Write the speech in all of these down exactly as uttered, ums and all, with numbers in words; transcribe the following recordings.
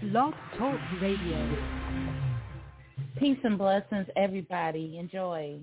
Blog Talk Radio. Peace and blessings, everybody. Enjoy.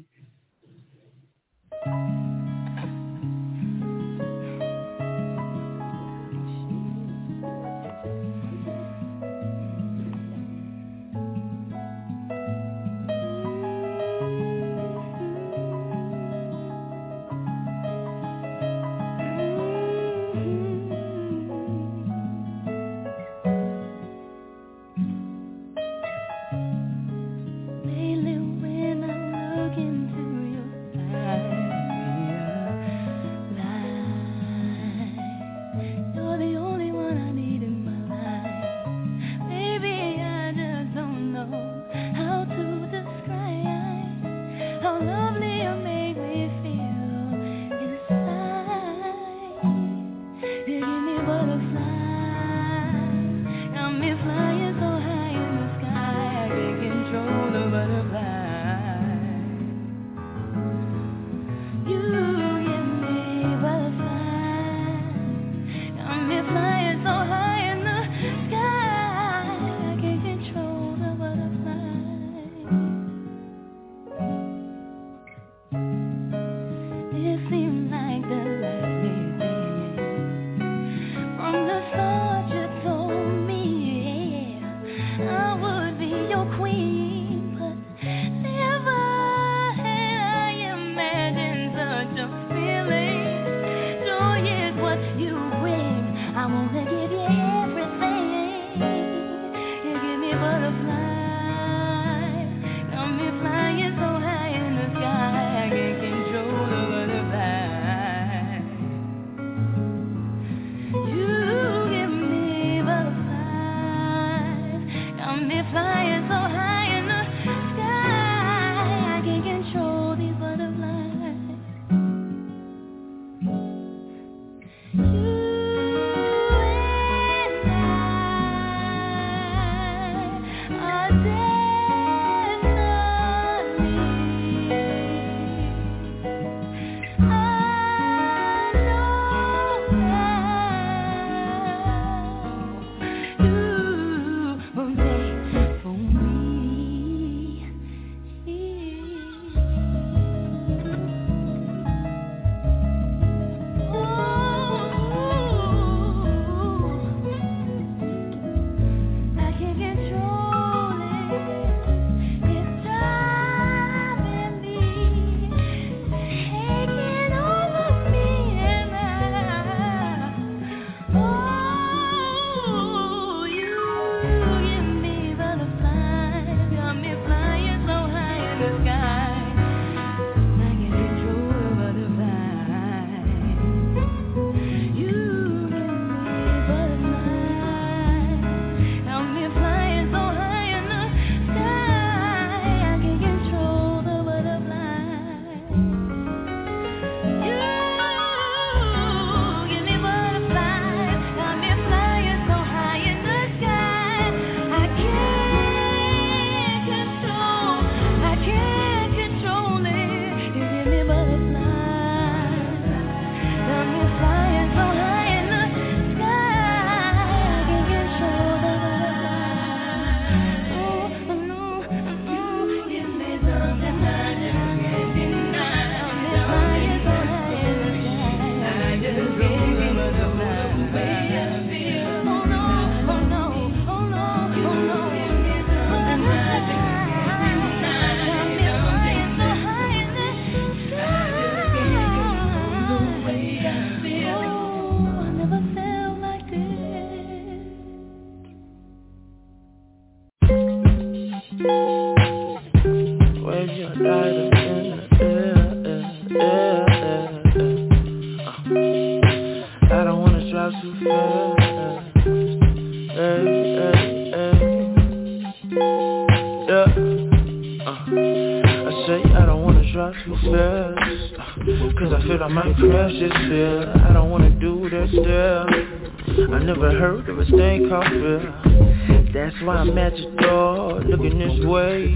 That's why I'm at your door, looking this way.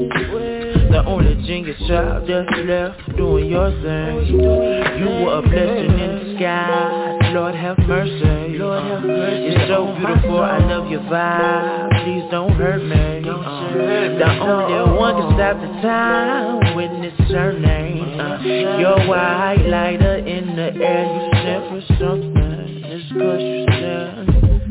The only genius child that's left doing your thing. You were a blessing in disguise. Lord have mercy, Lord have mercy. It's so beautiful, I love your vibe. Please don't hurt me. Don't uh, hurt me. The only one can stop the time when it's her name. Uh, you're white lighter in the air. You stand for something. It's 'cause you stand.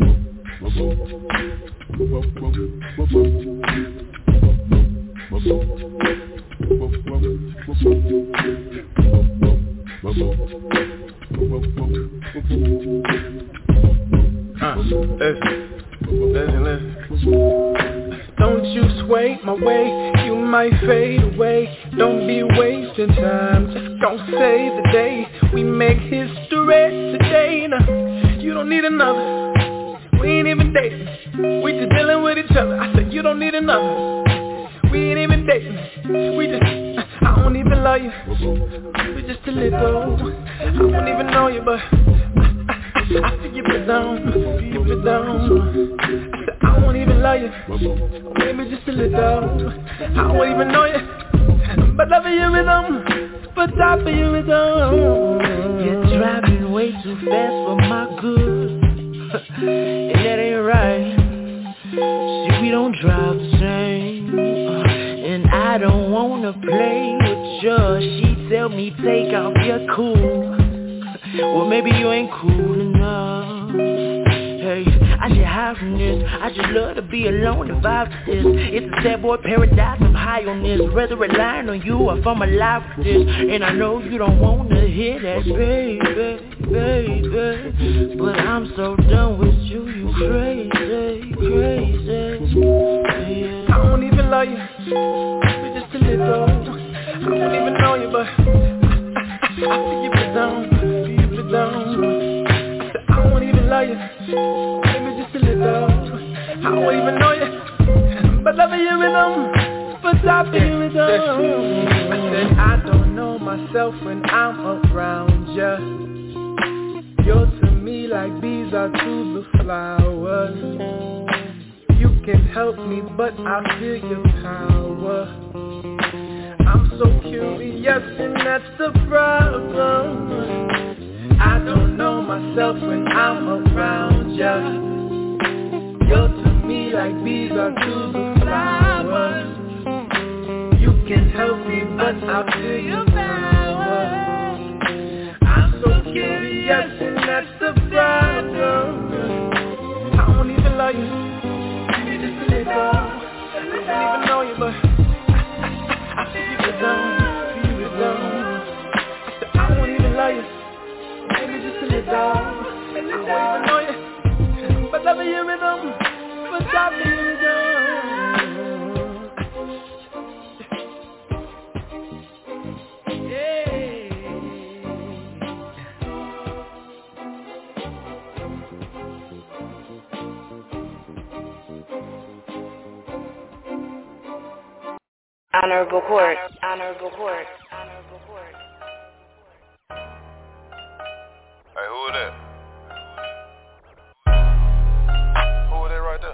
Uh, listen, listen, listen. Don't you sway my way, you might fade away. Don't be wasting time, just gon' save the day. We make history today. Now, you don't need another. We ain't even dating. We just dealing with each other. I said you don't need another. We ain't even dating. We just, I don't even love you. We just a little. I don't even know you, but I feel you it down, you it down. I said I won't even love you, maybe just a little. I won't even know you, but love you with them, but I feel you with them. You're driving way too fast for my good, and that ain't right. See, we don't drive the same, and I don't wanna play with you. She tell me take off your cool. Well, maybe you ain't cool enough. Hey, I should hide from this. I just love to be alone and vibe to this. It's a sad boy paradise, I'm high on this. Rather relying on you or if I'm alive with this. And I know you don't wanna hear that, baby, baby. But I'm so done with you, you crazy, crazy. Yeah. I don't even love you, we just a little. I don't even know you, but I, I, I feel you it down. Down. I said I won't even love you, maybe just a little. I won't even know you, but love you with them, but I feel you with them. I said I don't know myself when I'm around ya. You're to me like bees are to the flowers. You can help me, but I feel your power. I'm so curious and that's the problem. I don't know myself when I'm around ya. You're to me like bees are to the flowers. You can help me, but I feel your power. I'm so curious and that's the problem. I don't even love you, you're just a little. I don't even know you, but I feel you with them, feel you with them. I said I won't even love you, maybe just a little. I won't even know you, but love you with them, but I feel you with them. Honorable court, honorable court, honorable court. Hey, who is that? Who is that right there?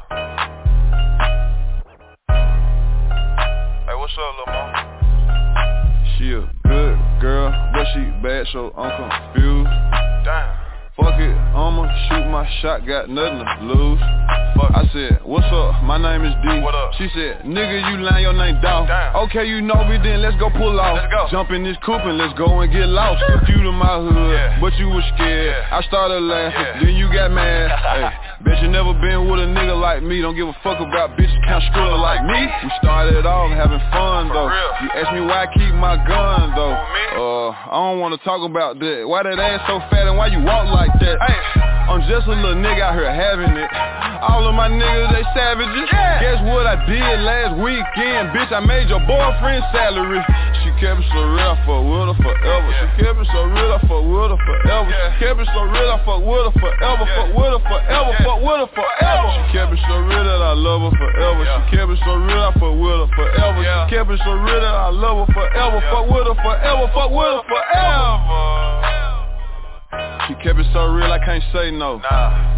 Hey, what's up, lil' mama? She a good girl, but she bad, so I'm confused. Damn. Fuck it, I'ma shoot my shot, got nothing to lose. Fuck. I said, what's up, my name is D. What up? She said, nigga, you lying your name down. Damn. Okay, you know me then, let's go pull off. Let's go. Jump in this coupe and let's go and get lost. If you to my hood, Yeah. but you was scared. Yeah. I started laughing, Yeah. then you got mad. Hey, bet you never been with a nigga like me. Don't give a fuck about bitches count skrilla like me. We started off having fun though. real. You asked me why I keep my gun though. Who, me? Uh, I don't wanna talk about that. Why that ass so fat and why you walk like that? Hey. I'm just a little nigga out here having it. All of my niggas, they savages. Yeah. Guess what I did last weekend? Bitch, I made your boyfriend's salary. She kept it so real, I fuck with her forever. Yeah. She kept it so real, I fuck with her forever. Yeah. She kept it so real, I fuck with her forever. Yeah. Fuck with her forever, Yeah. fuck with her forever. She kept it so real that I love her forever. Yeah. She kept it so real, I fuck with her forever. Yeah. She kept it so real that I love her forever. Yeah. Fuck with her forever, fuck with her forever. She kept it so real, I can't say no. Nah.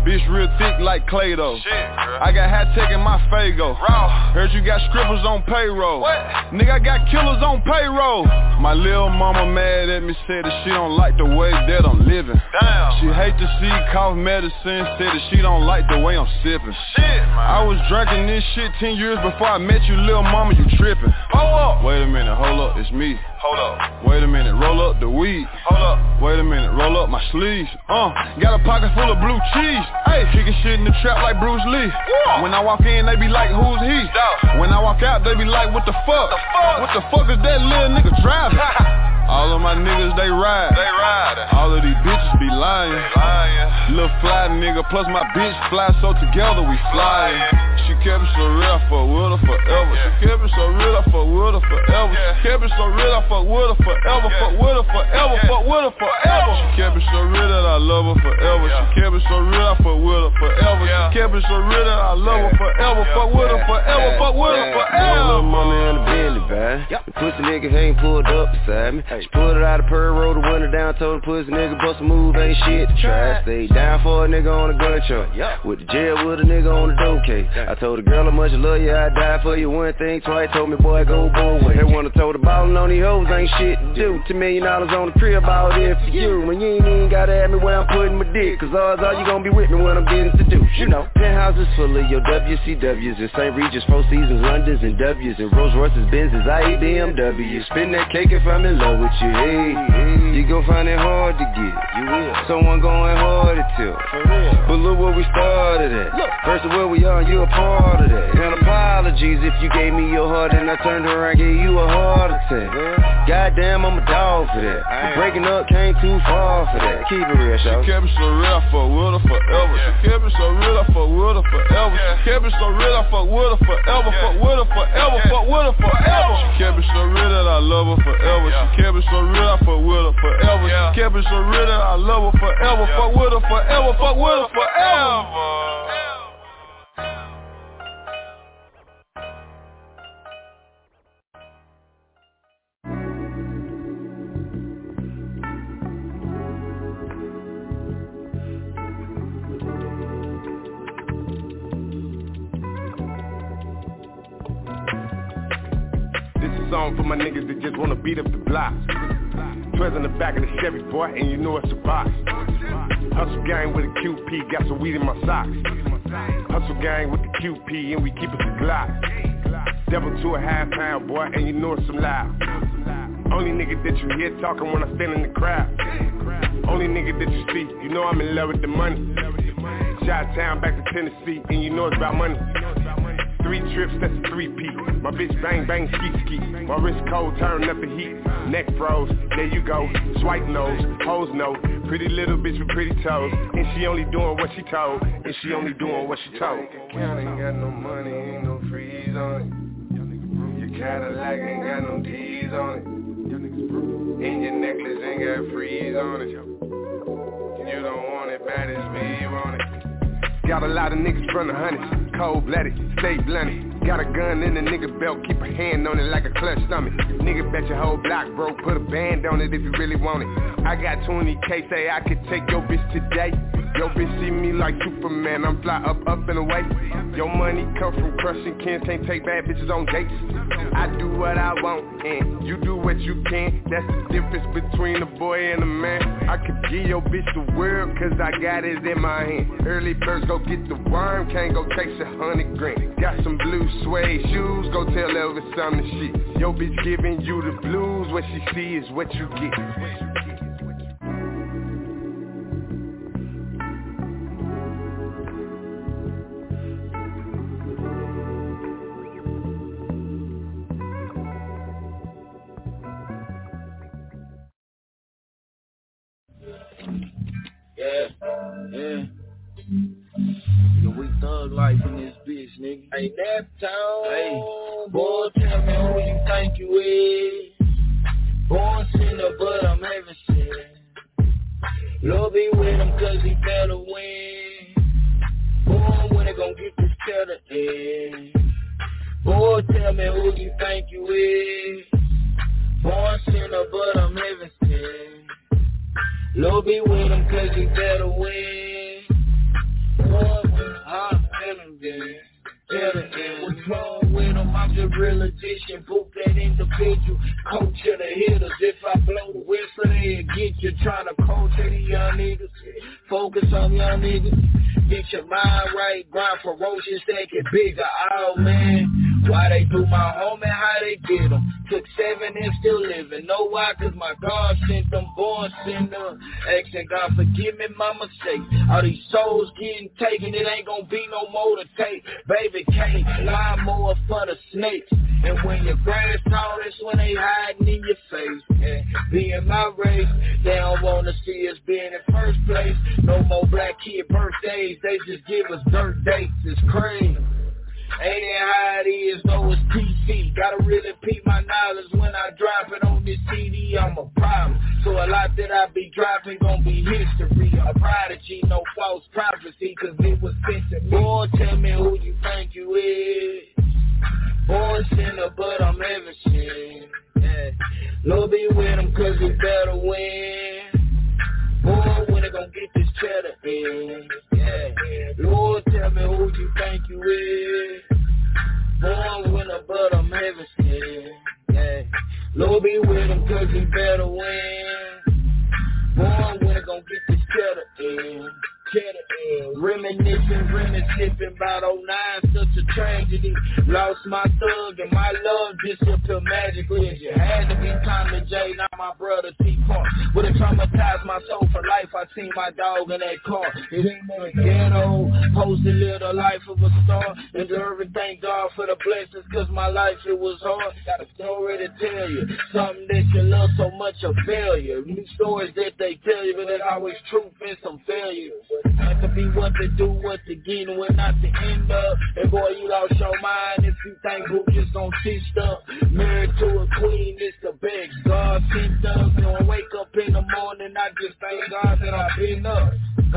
Bitch real thick like Clay-Doh. I got hat tech in my Fago. Heard you got strippers on payroll. What? Nigga, I got killers on payroll. My lil' mama mad at me, said that she don't like the way that I'm living. Damn. She hate to see cough medicine, said that she don't like the way I'm sipping. Shit, man. I was drinking this shit ten years before I met you, lil' mama, you tripping. Hold up. Wait a minute, hold up, it's me. Hold up. Wait a minute, roll up the weed. Hold up. Wait a minute, roll up my sleeves. Uh, got a pocket full of blue cheese. Hey, kicking shit in the trap like Bruce Lee. Whoa. When I walk in, they be like, who's he? Stop. When I walk out, they be like, what the fuck? The fuck? What the fuck is that little nigga driving? All of my niggas, they ride. They ride. All of these bitches be lying. They lying. Little fly nigga, plus my bitch fly, so together we flying. She kept it so real, I fuck with her forever. Yeah. She kept it so real, I fuck with her forever. Yeah. She kept it so real, I fuck with her forever. Yeah. Fuck with her forever, yeah. Fuck with her forever. She kept it so real that I love her forever. Yeah. She kept it so real, I fuck with her forever. Yeah. She kept it so real that I love her forever. Yeah. Fuck with her forever, yeah. Fuck with her forever. Little mama in the Bentley, man. Yep. The pussy nigga ain't pulled up beside me. She pulled it out of Pearl Road, the window down, told the pussy nigga bust a move, ain't shit to try. Stay down for a nigga on a gun truck. Yep. With the jail with a nigga on the dope case. I told the girl how much I love you, I die for you. One thing twice, told me boy go both ways. They wanna throw the ballin' on these hoes, ain't shit to do. Two million dollars on the crib, all there for you. When you ain't even gotta ask me where I'm putting my dick, cause odds are you gonna be with me when I'm getting seduced. You know, penthouses full of your W C Ws and Saint Regis, Four Seasons, Londons and W's and Rolls Royces, Benzes, I eat B M Ws. Spin that cake if I'm in love with you, hey. You gon' find it hard to get. You will. Someone going hard to tell. But look where we started at. Look. First of all, we are, you a part of that. And apologies if you gave me your heart and I turned around, gave you a heart attack. Goddamn, I'm a dog for that. Breaking up came too far for that. Keep it real, y'all. She kept it so real, I fuck with her forever. Yeah. She kept it so real, I fuck with her forever. Yeah. She kept it so real, I fuck with her forever. Yeah. Fuck with her forever, yeah. Fuck with her forever. She kept it so real that I love her forever. Yeah. She kept it so real, I fuck with her forever. Yeah. She kept it so real that I love her forever. Yeah. Fuck with her forever, fuck with her forever. Song for my niggas that just wanna beat up the block. Twins in the back of the Chevy, boy, and you know it's a box. Hustle gang with a Q P, got some weed in my socks. Hustle gang with the Q P, and we keep it the Glock. Devil to a half pound, boy, and you know it's some loud. Only nigga that you hear talking when I stand in the crowd. Only nigga that you see, you know I'm in love with the money. Chi-town back to Tennessee, and you know it's about money. Three trips, that's a three-peat. My bitch bang bang ski ski. My wrist cold, turn up the heat. Neck froze, there you go. Swipe nose, hoes know. Pretty little bitch with pretty toes. And she only doing what she told. And she only doing what she told. Account ain't got no money, ain't no freeze on it. Your Cadillac ain't got no D's on it. And your necklace ain't got freeze on it. You don't want it bad as me want it. Got a lot of niggas from the hundreds, cold-blooded, stay blunted. Got a gun in the nigga belt, keep a hand on it like a clutch stomach. Nigga bet your whole block broke, put a band on it if you really want it. I got twenty K, say I could take your bitch today. Your bitch see me like Superman, I'm fly up, up and away. Your money come from crushing cans, can't take bad bitches on dates. I do what I want, and you do what you can. That's the difference between a boy and a man. I could give your bitch the world, cause I got it in my hand. Early birds go get the worm, can't go chase a hundred grand. Got some blue suede shoes, go tell Elvis I'm the shit. Your bitch giving you the blues, what she see is what you get. Yeah, yeah. Yo, we thug life in this bitch, nigga. Hey, Naptown. Hey, boy, tell me who you think you is. Born sinner, but I'm heaven sent. Lord be with him cause he better win. Boy, when they gon' get this cheddar in. Boy, tell me who you think you is. Born sinner, but I'm heaven sent. Lord be with him cause he better win. I'm feeling good. What's wrong with them? I'm the real addition. Book that individual. Coach of the hitters. If I blow the whistle, they'll get you. Trying to coach any young niggas. Focus on young niggas. Get your mind right. Grind ferocious. They get bigger. Oh man. Why they do my home and how they get them. Took seven and still living. Know why? Cause my God sent them. Born sinner. Asking God forgive me my mistakes. All these souls getting taken. It ain't gonna be no more to take. Baby can't lie more for the snakes. And when your grass tall, that's when they hiding in your face. And being my race, they don't wanna see us being in first place. No more black kid birthdays. They just give us dirt dates. It's crazy. Ain't it how it is, though it's T C. Gotta really peep my knowledge when I drop it on this C D. I'm a problem, so a lot that I be dropping gon' be history. A prodigy, no false prophecy, cause it was sent to me. Boy, tell me who you think you is. Boy, sinner, but I'm heaven sent. Yeah. Lord be with him cause he better win. Boy, when they gon' get this cheddar in? Yeah. Lord, tell me who you think you is. Boy, when the but I'm heaven sent. Yeah. Lord be with him cause he better win. Boy, when they gon' get this cheddar in? Cheddar in. Reminiscing, reminiscing about oh nine, such a tragedy. Lost my thug and my love disappeared magically. As you had to be Tommy J, not my brother T-Park. Would have traumatized my soul for life. I seen my dog in that car. It ain't no ghetto. Supposed to live the life of a star. And deserve thank God for the blessings, cause my life it was hard. Got a story to tell you. Something that you love so much a failure. New stories that they tell you, but there's always truth and some failure. Not to be what to do, what to get, and what not to end up. And boy, you lost your mind if you think who just gon' sit up. Married to a queen, it's the best God sent us. And when I wake up in the morning, I just thank God that I've been up.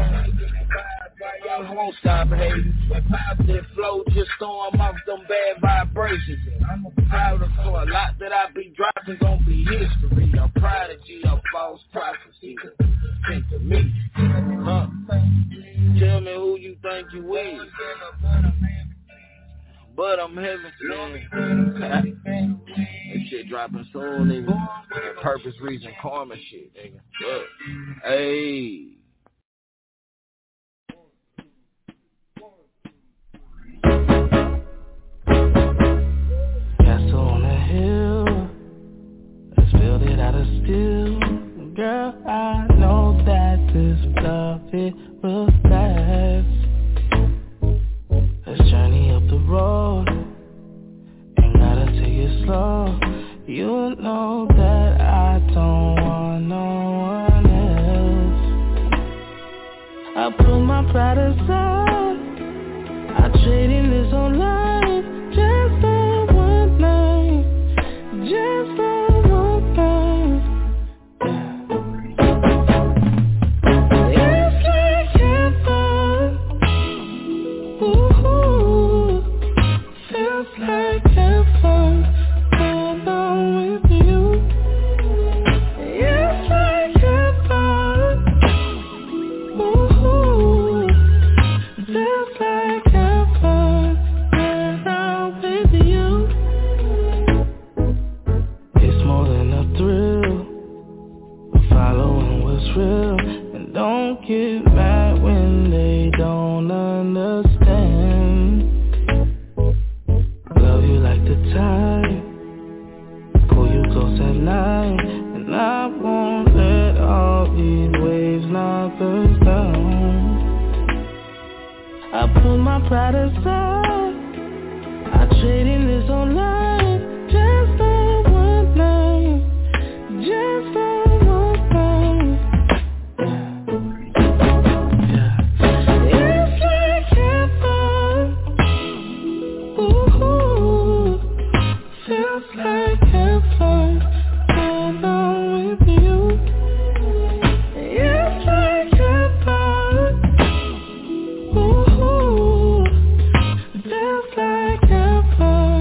I won't stop hating. That positive flow just throwing off them bad vibrations. And I'm proud of so a lot that I be dropping gon' be history. A prodigy of false prophecy. Think to me, huh? Tell me who you think you is. But I'm heaven sent. That shit dropping soul, nigga. Purpose, reason, karma shit, nigga. Look. Hey. Castle on a hill. Let's build it out of steel. Girl, I know that this love, it will last. Let's journey up the road. Ain't gotta take it slow. You know that I don't want no one else. I put my pride aside. I trade in this whole life just for one night. Just for one night. Get mad when they don't understand. Love you like the tide, pull you close at night, and I won't let all these waves knock us down. I put my pride aside. I trade in this whole life just for one night, just for like heaven.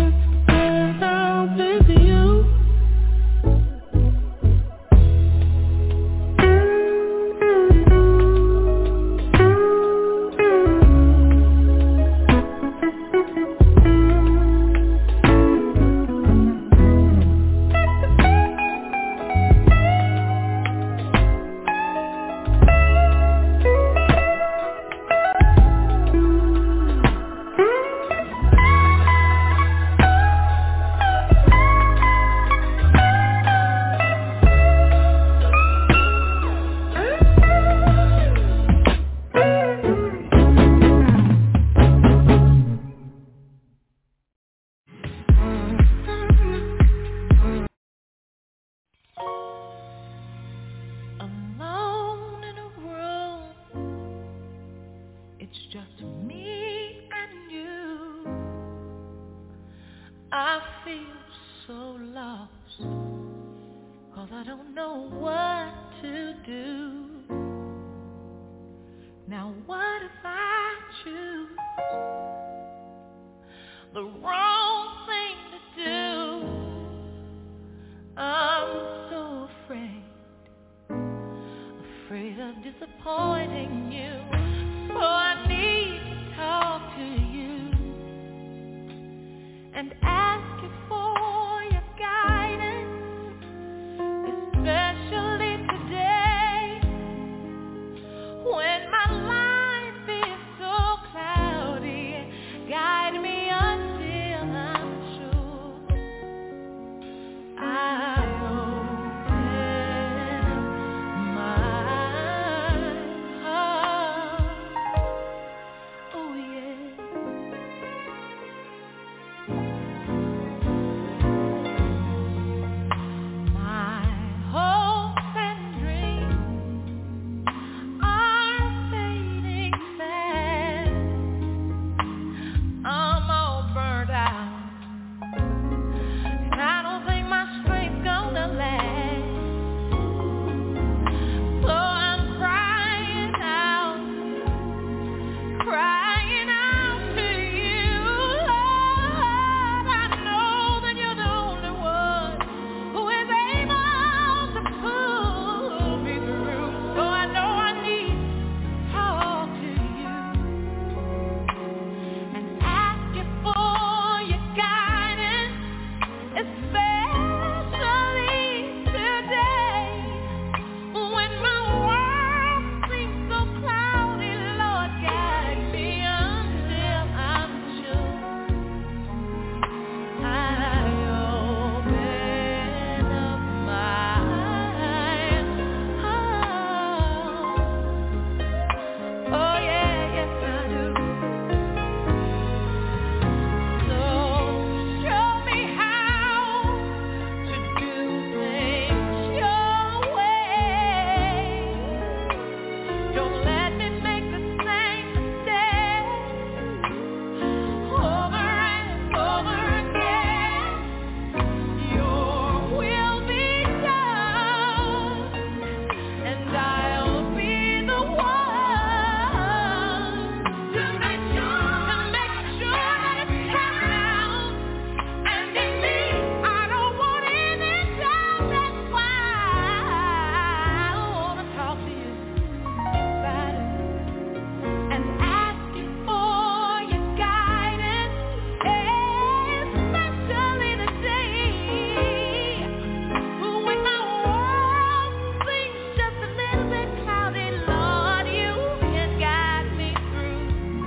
lost, 'cause I don't know what to do. Now what if I choose the wrong thing to do? I'm so afraid, afraid of disappointing you. So I need to talk to you and ask you for your guidance, especially today when my life is so cloudy. Guide me until I'm sure I open my heart. Oh yeah. My hopes and dreams are fading fast. I'm all burned out, and I don't think my strength's gonna last. So I'm crying out, crying out to you, Lord. I know that you're the only one who is able to pull me through. So I know I need to talk to you and ask you for your guidance, especially today when my world seems so cloudy. Lord, guide me until I'm sure I open up my heart. Oh yeah, yes I do. So show me how to do things your way. Don't let me make the same mistake over and over again. Your will be done, and I'll be the one to make sure, to make sure that it's carried out. And in me, I don't want any doubt. That's why I wanna talk to you about it and ask you for your guidance, especially today when my world seems just a little bit cloudy. Lord, you can guide me through.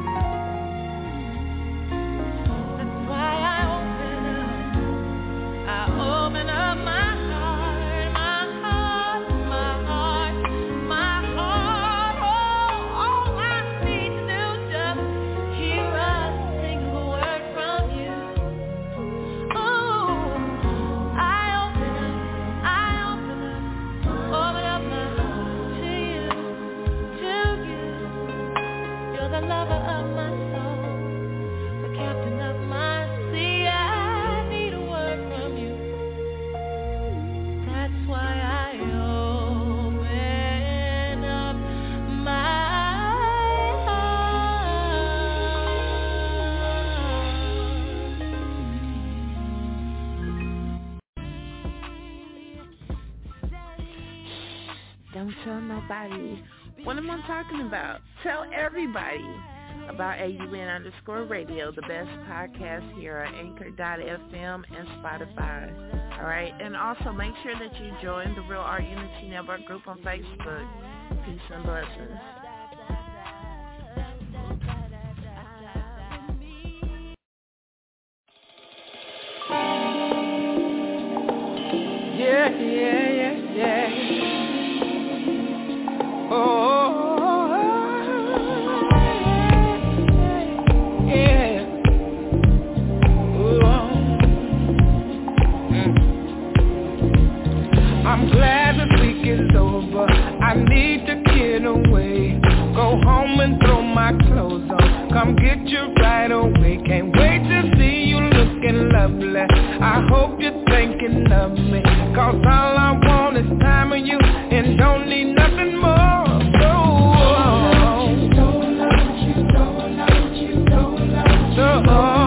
That's why I open up, I open up my heart, my heart, my heart, my heart. Oh, all I need to do is just hear a single word from you. Oh, I open up, I open up, open up my heart to you, to you. You're the lover of my soul, the captain of my sea. I need a word from you. That's why I open up my heart. Don't tell nobody. What am I talking about? Tell everybody about A U N underscore radio, the best podcast here on Anchor dot F M and Spotify. All right, and also make sure that you join the Real Art Unity Network group on Facebook. Peace and blessings. Yeah, yeah, yeah, yeah. Oh, yeah. Ooh, mm. I'm glad this week is over. I need to get away. Go home and throw my clothes on. Come get you right away. Can't wait to see you looking lovely. I hope you think thinking of me. Cause all I want is time with you and don't need nothing more. So, oh.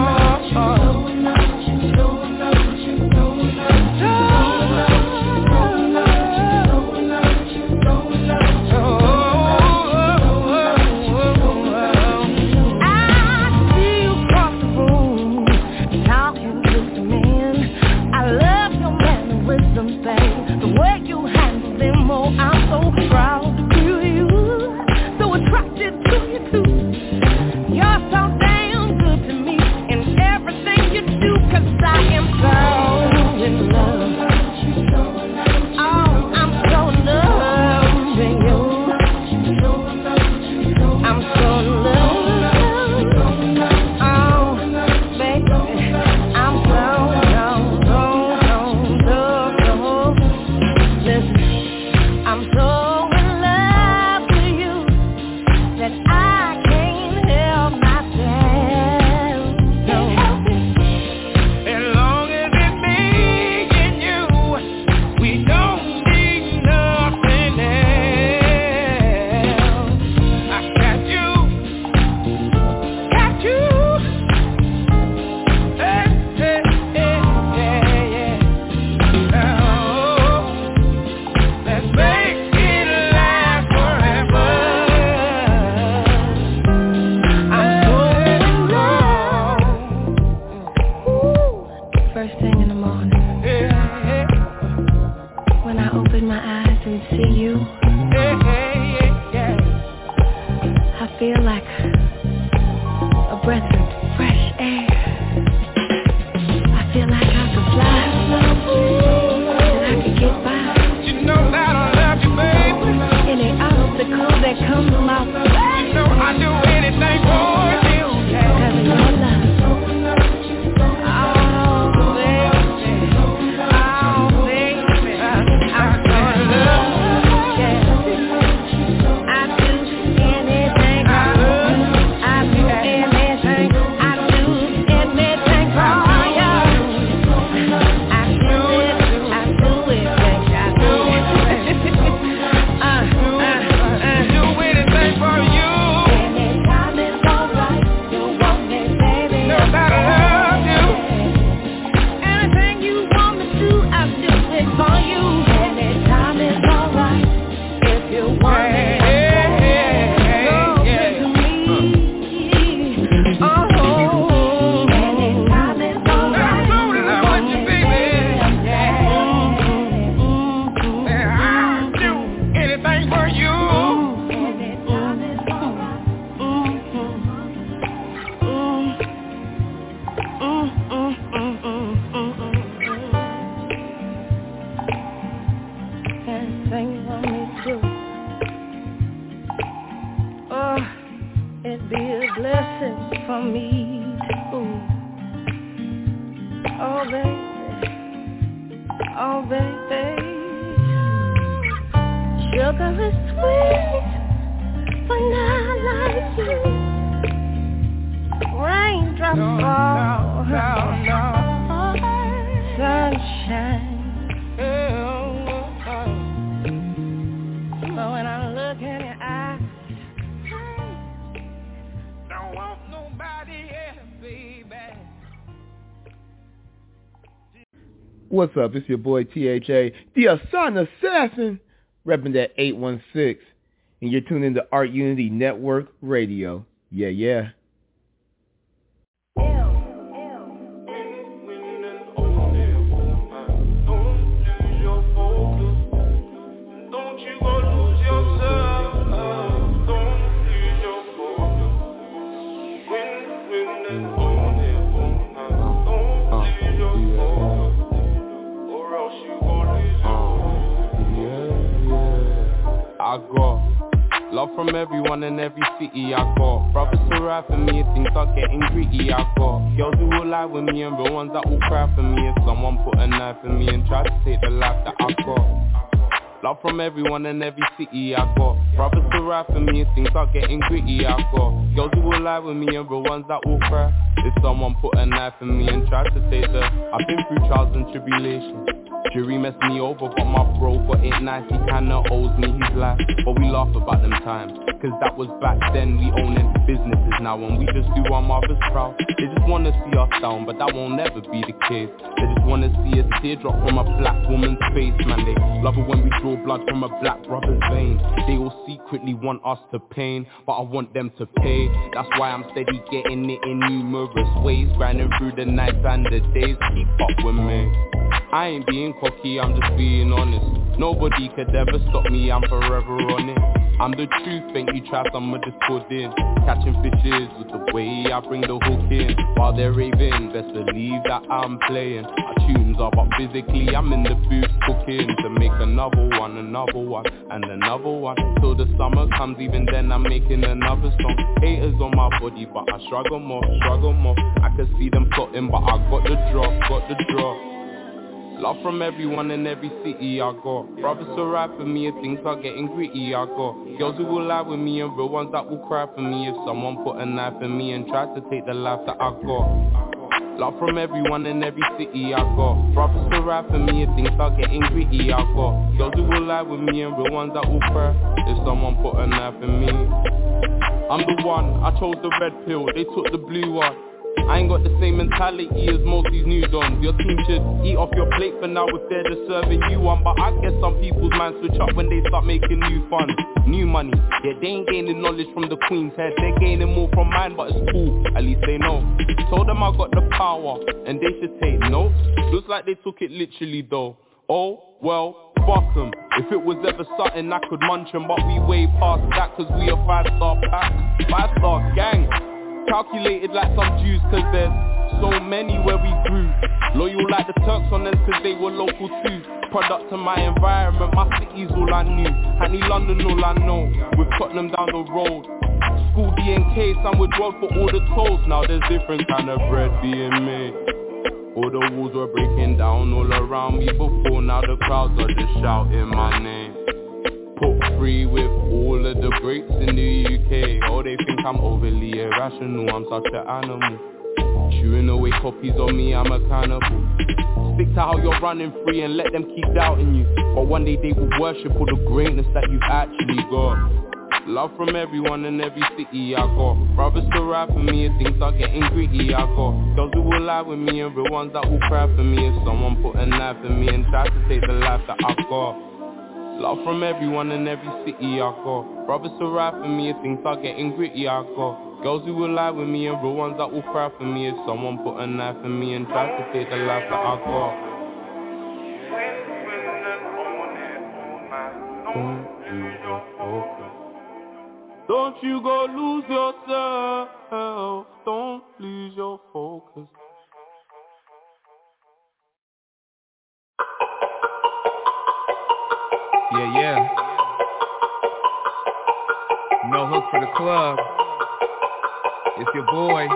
What's up? It's your boy T H A, the Son Assassin, repping that eight one six, and you're tuned into Art Unity Network Radio. Yeah, yeah. I got love from everyone in every city I got. Brothers to ride for me if things are getting greedy I got. Girls who will lie with me and real ones that will cry for me if someone put a knife in me and try to take the life that I got. Love from everyone in every city I got. Brothers to ride for me and things are getting gritty I got. Girls who will lie with me and real ones that will cry. If someone put a knife in me and tried to take the I've been through trials and tribulations. Jury messed me over, but my bro got it nice. He kinda owes me his life, but we laugh about them times, cause that was back then. We owning businesses now and we just do our mothers proud. They just wanna see us down, but that won't never be the case. They just wanna see a teardrop from a black woman's face. Man, they love it when we draw blood from a black brother's veins. They all secretly want us to pain, but I want them to pay. That's why I'm steady getting it in numerous ways, grinding through the nights and the days. Keep up with me. I ain't being cocky, I'm just being honest. Nobody could ever stop me, I'm forever on it. I'm the truth, think you try some of this pudding. Catching fishes with the way I bring the hook in. While they're raving, best believe that I'm playing. My tunes are but physically, I'm in the booth cooking to make another one, another one, and another one. Till the summer comes, even then I'm making another song. Haters on my body, but I struggle more, struggle more. I can see them plotting, but I got the drop, got the drop. Love from everyone in every city I got. Brothers to ride for me and things are getting gritty I got. Girls who will lie with me and real ones that will cry for me if someone put a knife in me and tried to take the life that I got. Love from everyone in every city I got. Brothers to ride for me and things are getting gritty I got. Girls who will lie with me and real ones that will cry if someone put a knife in me. I'm the one, I chose the red pill, they took the blue one. I ain't got the same mentality as most these new dons. Your team should eat off your plate for now if they're just serving you one. But I guess some people's minds switch up when they start making new funds, new money. Yeah, they ain't gaining knowledge from the queen's head, they're gaining more from mine, but it's cool, at least they know. Told them I got the power, and they should take notes. Looks like they took it literally though. Oh, well, fuck them. If it was ever something I could munch 'em, but we way past that cause we a five-star pack, five-star gang. Calculated like some Jews cause there's so many where we grew. Loyal like the Turks on them cause they were local too. Product of my environment, my city's all I knew. Hackney, London, all I know. With Tottenham down the road. School D N K, some would roll for all the tolls. Now there's different kind of bread being made. All the walls were breaking down all around me before. Now the crowds are just shouting my name. Put free with all of the greats in the U K. Oh, they think I'm overly irrational, I'm such an animal. Chewing away copies on me, I'm a cannibal. Stick to how you're running free and let them keep doubting you. But one day they will worship all the greatness that you've actually got. Love from everyone in every city I got. Brothers to ride for me and things are getting gritty I got. Girls who will lie with me and real ones that will cry for me if someone put a knife in me and try to take the life that I got. Love from everyone in every city I got. Brothers to ride for me and things are getting gritty I got. Girls who will lie with me and real ones that will cry for me if someone put a knife in me and try to take the life that I got. Don't you go lose yourself. Don't lose your focus. Yeah, yeah. No hook for the club. It's your boy.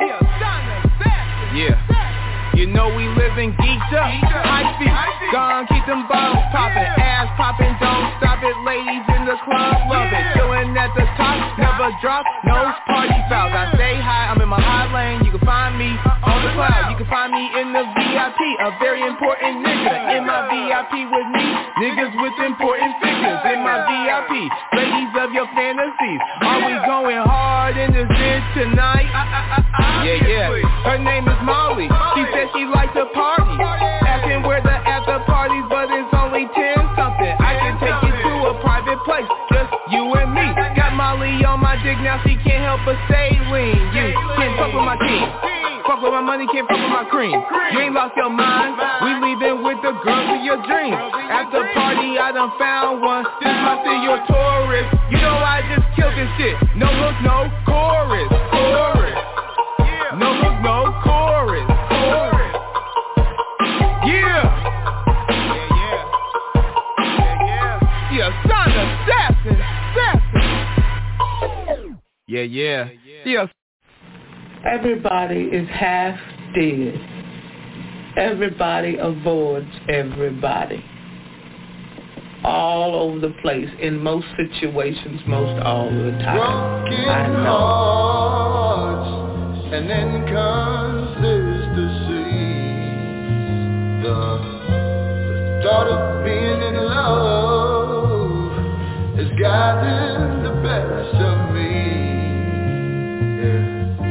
Yeah. You know we live in geeked up. High feet. Gone, keep them bottles poppin'. Ass poppin', don't stop it. Ladies in the club love it. Chillin' at the top, never drop. No party fouls. I stay high, I'm in my high lane. You can find me on the cloud. You can find me in the V I P. A very important nigga in my V I P with me. Niggas with important figures in my V I P. Ladies of your fantasies. Are we going hard in this bitch tonight? Yeah, yeah. Her name is Molly. She said she likes to party. Asking where the after parties, but it's only ten something. I can take you to a private place, just you and me. Got Molly on my dick, now she can't help but say lean. You can't fuck with my team. Fuck with my money, can't fuck with my cream. You ain't lost your mind. We leaving with the girls of your dreams. At the party, I done found one. This must be your tourist. You know I just killed this shit. No look, no chorus. Chorus. No look, no chorus. Chorus. Yeah. Yeah, yeah. Yeah, yeah. Yeah, son assassin. Assassin. Yeah, yeah. Yeah. Everybody is half dead. Everybody avoids everybody. all over the place in most situations, most all the time. Broken I know. hearts, and then consistency. The, the thought of being in love has gotten the best of me. Yeah.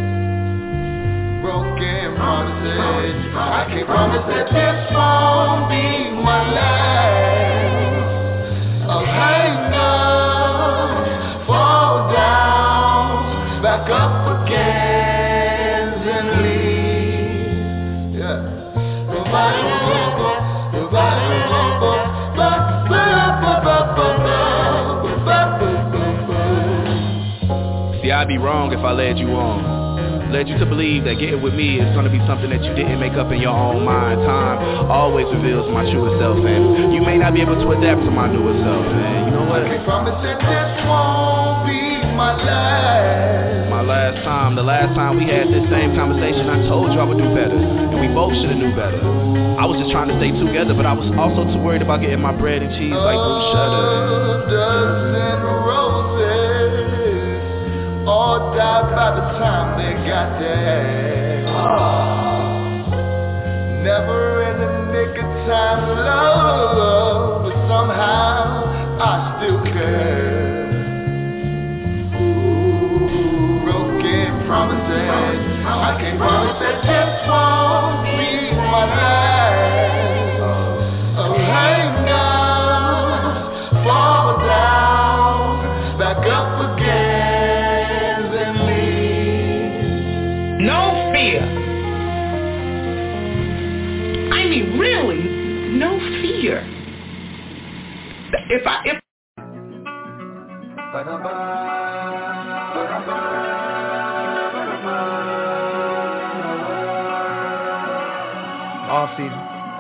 Broken promises, I can't promise that this won't be my last. I'll hang up, fall down, back up again and leave. Yeah. See, I'd be wrong if I led you on. Led you to believe that getting with me is gonna be something that you didn't make up in your own mind. Time always reveals my truest self, and you may not be able to adapt to my newer self, man. You know what? I can't promise that this won't be my last. My last time, the last time we had this same conversation, I told you I would do better, and we both should have knew better. I was just trying to stay together, but I was also too worried about getting my bread and cheese like Bruce Sutter. Dust and roses all died by the time they got there. Oh. Never in the nick of time, love, but somehow I still care. Ooh, broken promises, I can't promise that this won't be my last. Oh, hang on, fall down, back up again. No fear. I mean, really, no fear. If I, if off season.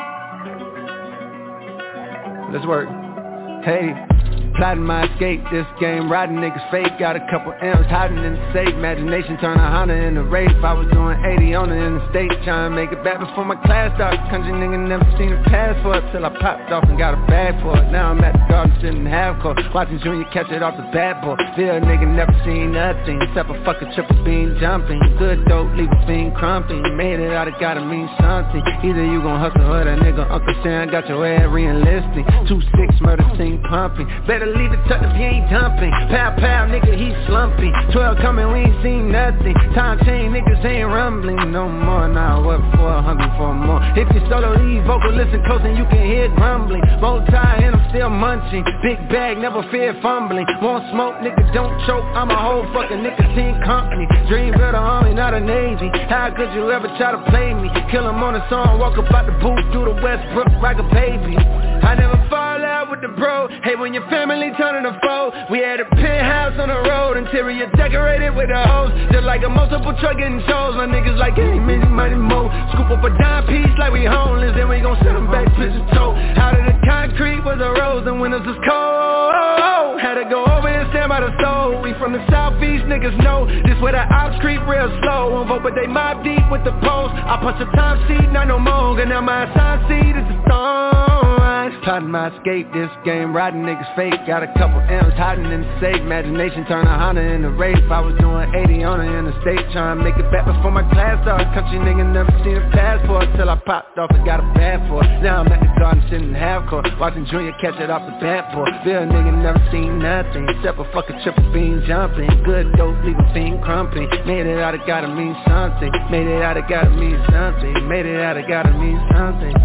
Let's work. Hey. Plotting my escape, this game, riding niggas fake. Got a couple M's hiding in the safe. Imagination turn a Honda in a race. I was doing eighty on the interstate, trying to make it back before my class started. Country nigga never seen a pass for it till I popped off and got a bag for it. Now I'm at the garden sitting half court, watching Junior catch it off the bat board. Still a nigga never seen nothing except a fucking triple beam jumping. Good dope, leave a fiend crumping. Made it out, it gotta mean something. Either you gon' hustle or that nigga Uncle Sam got your ass re-enlisting. Two six murder scene pumping. Better leave it tucked if you ain't dumping. Pow pow nigga he slumping. Twelve coming we ain't seen nothing. Time chain niggas ain't rumbling no more. Now what for? Hungry for more. If you solo leave vocal listen close and you can hear grumbling. Bow tie and I'm still munching. Big bag never fear fumbling. Won't smoke nigga don't choke. I'm a whole fucking nicotine company. Dream build a army not a navy. How could you ever try to play me? Kill him on a song. Walk up out the booth through the Westbrook like a baby. I never fall out with the bro. Hey when your family turning a foe. We had a penthouse on the road, interior decorated with a hose. Just like a multiple truck getting shows. My niggas like any mini money mo. Scoop up a dime piece like we homeless, then we gon' send them back to the toe. Out of the concrete was a rose, and winters was cold. Had to go over and stand by the stove. We from the southeast, niggas know this where the ops creep real slow. Won't vote, but they mob deep with the post. I punch a time seed, not no more. And now my assigned seed is the stone. Plotting my escape, this game, riding niggas fake. Got a couple M's hiding in the safe. Imagination turn a Honda in a race. I was doing eighty on the interstate, trying to make it back before my class started. Country nigga never seen a passport till I popped off and got a bad for it. Now I'm at the garden sitting half court, watching Junior catch it off the bat board. Bill nigga never seen nothing except a fucking triple beam jumping. Good dope, leave a fiend crumping. Made it out, it gotta mean something. Made it out, it gotta mean something. Made it out, it gotta mean something.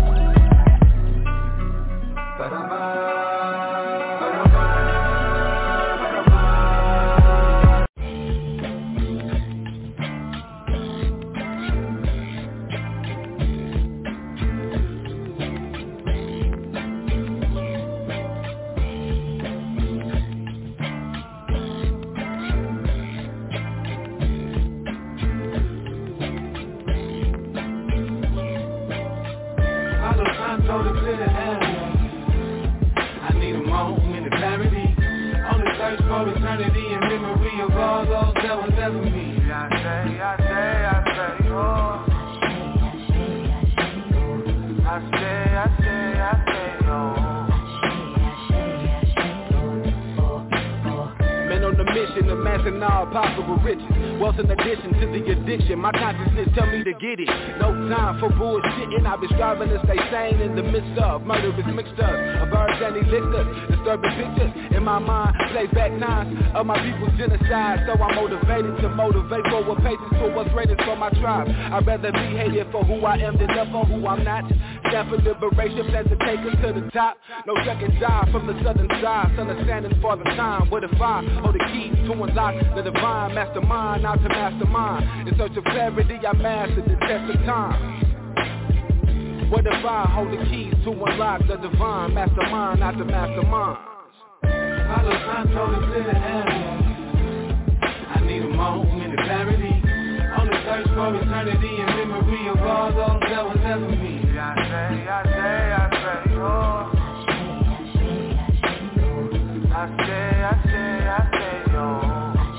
Eternity and memory of all those that was ever me. I say, I say, I say, oh. I say, I say, I say, oh. claiming all possible riches. Wealth in addition to the addiction, my consciousness tell me to get it. No time for bullshitting, I've been striving to stay sane in the midst of murderous mixtures of herbs and elixirs. Disturbing pictures in my mind, plays back times of my people's genocide. So I'm motivated to motivate forward paces to what's greatest for my tribe. I'd rather be hated for who I am than love for who I'm not. Stand for liberation, plan to take us to the top. No second job from the southern side, son of standing for the time. What if I hold the keys to unlock the divine mastermind, not to mastermind? In search of clarity, I mastered the test of time. What if I hold the keys to unlock the divine mastermind, not the mastermind? Follow time, totally clear the area. I need a moment of clarity. On the search for eternity and memory of all those that was ever me. I say, I say, I say, oh. I say, I say, I say, oh.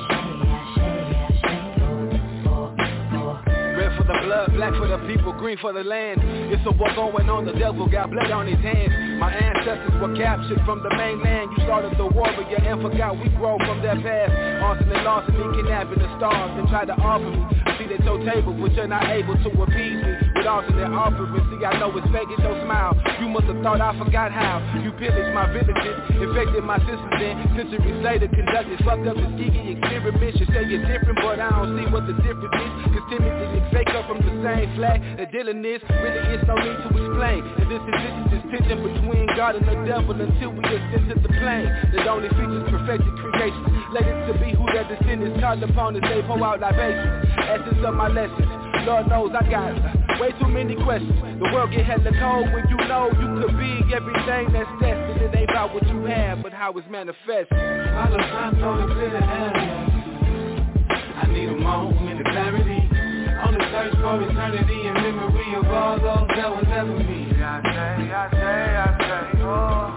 Red for the blood, black for the people, green for the land. It's a war going on, the devil got blood on his hands. My ancestors were captured from the mainland. You started the war, but you and forgot we grow from that past. Arson and larceny, kidnapping the stars, and tried to offer me. I see that your table, but you're not able to appease me with alternate offerings. See, I know it's fake, it's your smile. You must have thought I forgot how. You pillaged my villages, infected my sisters, then centuries later conducted fucked up the geeky experiments. You say you're different, but I don't see what the difference is. Cause Timothy and fake up from the same flag that Dylan is. Really, it's no need to explain. And this is this is this tension between God and the devil until we ascend to the plane. That only features perfected creation. Later to be who their descendants called upon as they pour out libations. Essence of my lessons. Lord knows I got way too many questions. The world get hella cold when you know you could be everything that's destined. It ain't about what you have, but how it's manifested. Follow time, totally clear the area. I need a moment of clarity. On the search for eternity and memory of all those that was ever me. I say, I say, I say, oh.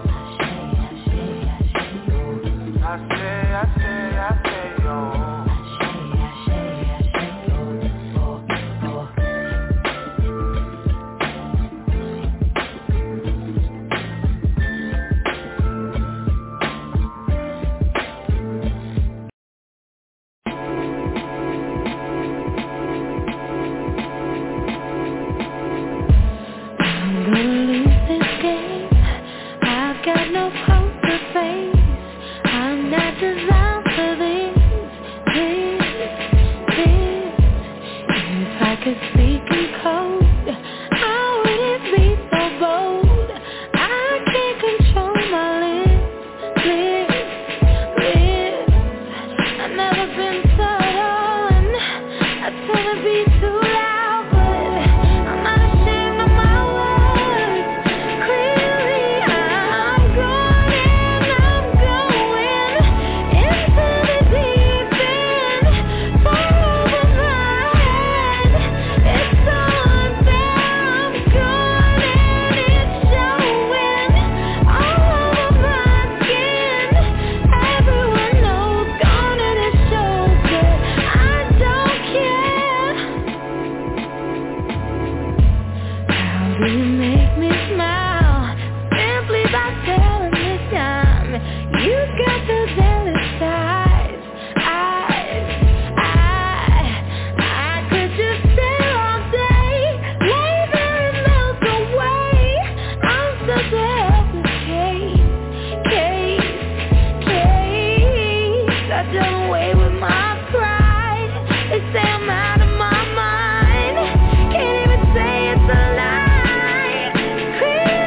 I say, I say, I say, oh. Clear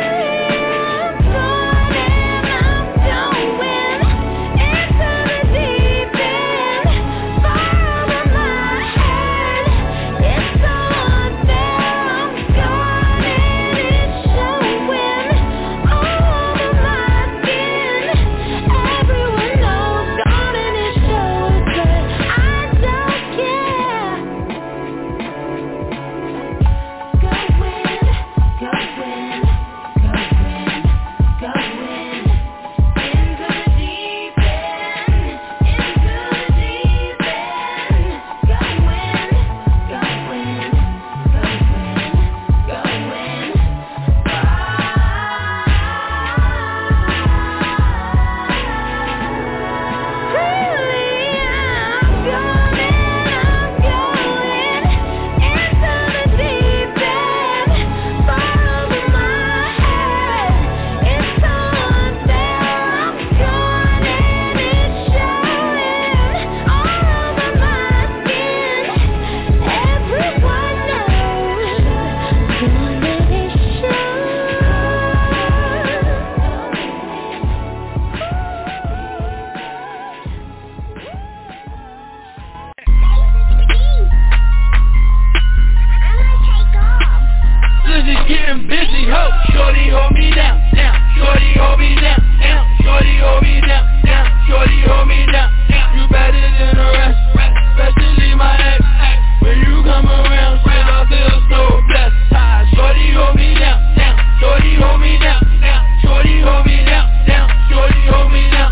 been busy, ho. Shorty hold me down, down. Shorty hold me down, down. Shorty hold me down, down. Shorty hold me down, down. You better than the rest, especially my ex. When you come around, shit, I feel so blessed. Shorty hold me down, down. Shorty hold me down, down. Shorty hold me down, down. Shorty hold me down.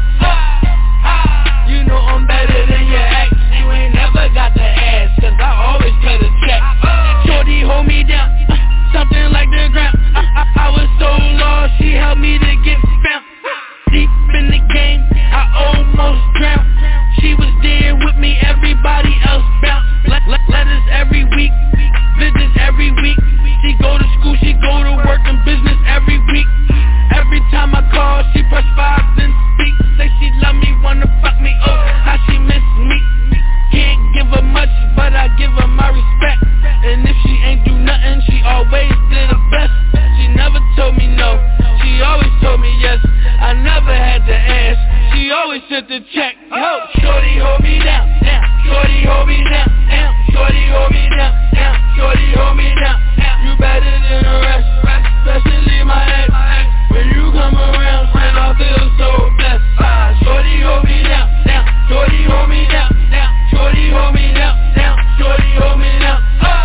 You know I'm better than your ex. You ain't never got the ass, cause I always cut a check. Shorty hold me down, something like the ground. I, I, I was so lost, she helped me to get found. Deep in the game, I almost drowned. She was there with me, everybody else bounced. Let, let, letters every week, visits every week. She go to school, she go to work and business every week. Every time I call, she press five then speak. Say she love me, wanna fuck me, oh, how she miss me. Can't give her much, but I give her my respect. And if she ain't do nothing, she always did her best. She never told me no, she always told me yes. I never had to ask, she always sent the check. Yo, shorty hold me down, down. Shorty hold me down, down. Shorty hold me down, down. Shorty hold me down. You better than the rest, especially my ex. When you come around, shit, I feel so blessed. Shorty hold me down, down. Shorty hold me down, down. Shorty hold me down, down. Shorty hold me down.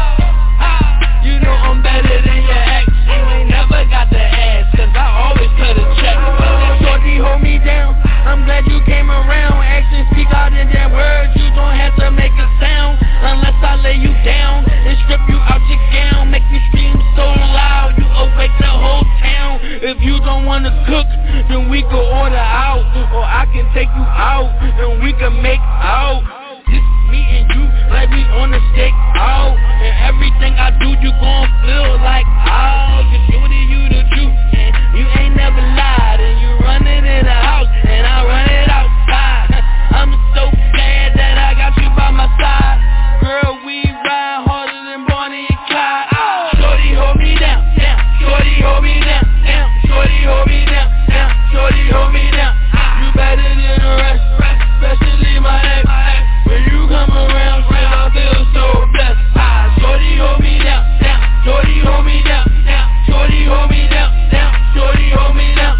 You know I'm better than your ex. You ain't never got the ass, cause I always cut a check. Shorty hold me down, I'm glad you came around. Actions speak out in their words, you don't have to make a sound. Unless I lay you down and strip you out your gown. Make you scream so loud, you awake the whole town. If you don't wanna cook, then we can order out. Or I can take you out, and we can make out. Just me and you, like we on a stake out. And everything I do, you gon' feel like, oh, cause shorty, you the truth, and you ain't never lied. And you run it in the house, and I run it outside. I'm so glad that I got you by my side. Girl, we ride harder than Bonnie and Clyde. Shorty hold me down, down. Shorty hold me down, down. Shorty hold me down, down. Shorty hold me down. You better than the rest, especially my ex. When you come around, shit, I feel so blessed. Shorty hold me down, down. Shorty hold me down, down. Shorty hold me down, down. Shorty hold me down.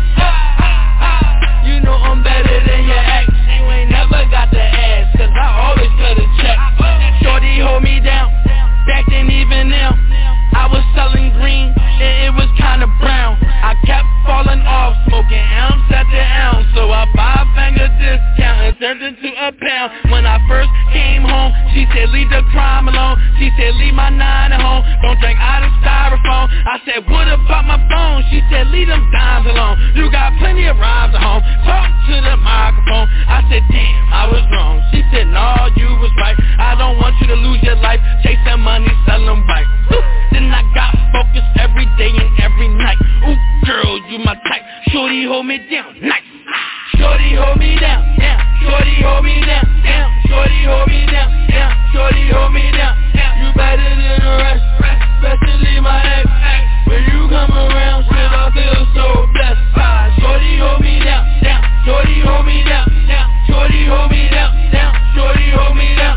You know I'm better than your ex. You ain't never got the ass, cause I always cut a check. Shorty hold me down, back then even now. I was selling green, and it was kinda brown. I kept falling off, smoking ounce after ounce. So I five finger discount and turned into a pound. When I first came home, she said leave the crime alone. She said leave my nine at home, don't drink out of styrofoam. I said what about my phone? She said leave them dimes alone. You got plenty of rhymes at home, talk to the microphone. I said damn, I was wrong. She said no, you was right. I don't want you to lose your life chasing money, selling white. Then I got focused every day and every night. Ooh, girl, you my type. Shorty hold me down, nice. Shorty hold me down, down. Shorty hold me down, down. Shorty hold me down, down. Shorty hold me down, down. You better than the rest, especially my ex. When you come around, shit, I feel so blessed. Shorty hold me down, down. Shorty hold me down, down. Shorty hold me down, down. Shorty hold me down.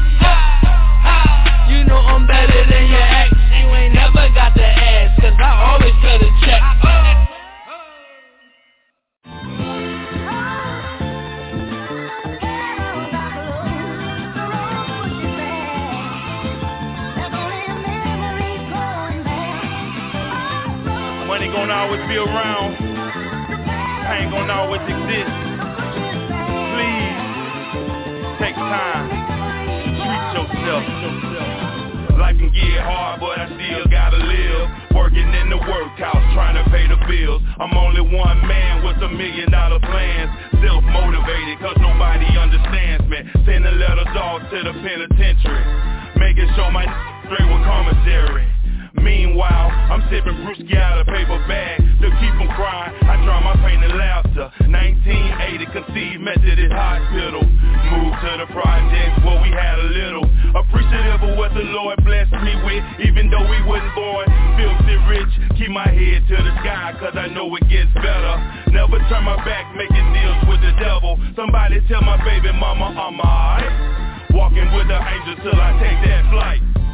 You know I'm better than your ex. You ain't never got the ass, cause I always cut a check. Money gon' always be around, pain gon' always exist. Please, take time to treat yourself. Life can get hard, but I still gotta live. Working in the workhouse, trying to pay the bills. I'm only one man with a million dollar plans. Self-motivated, cause nobody understands me. Sending letters off to the penitentiary, making sure my straight with commissary. Meanwhile, I'm sipping brewski out of paper bag to keep from crying. I dry my pain and laughter. nineteen eighty, conceived Methodist Hospital. Moved to the projects where we had a little. Appreciative of what the Lord blessed me with, even though we wasn't born filthy rich. Keep my head to the sky, cause I know it gets better. Never turn my back making deals with the devil. Somebody tell my baby mama I'm alright. Walking with the angels till I take that flight.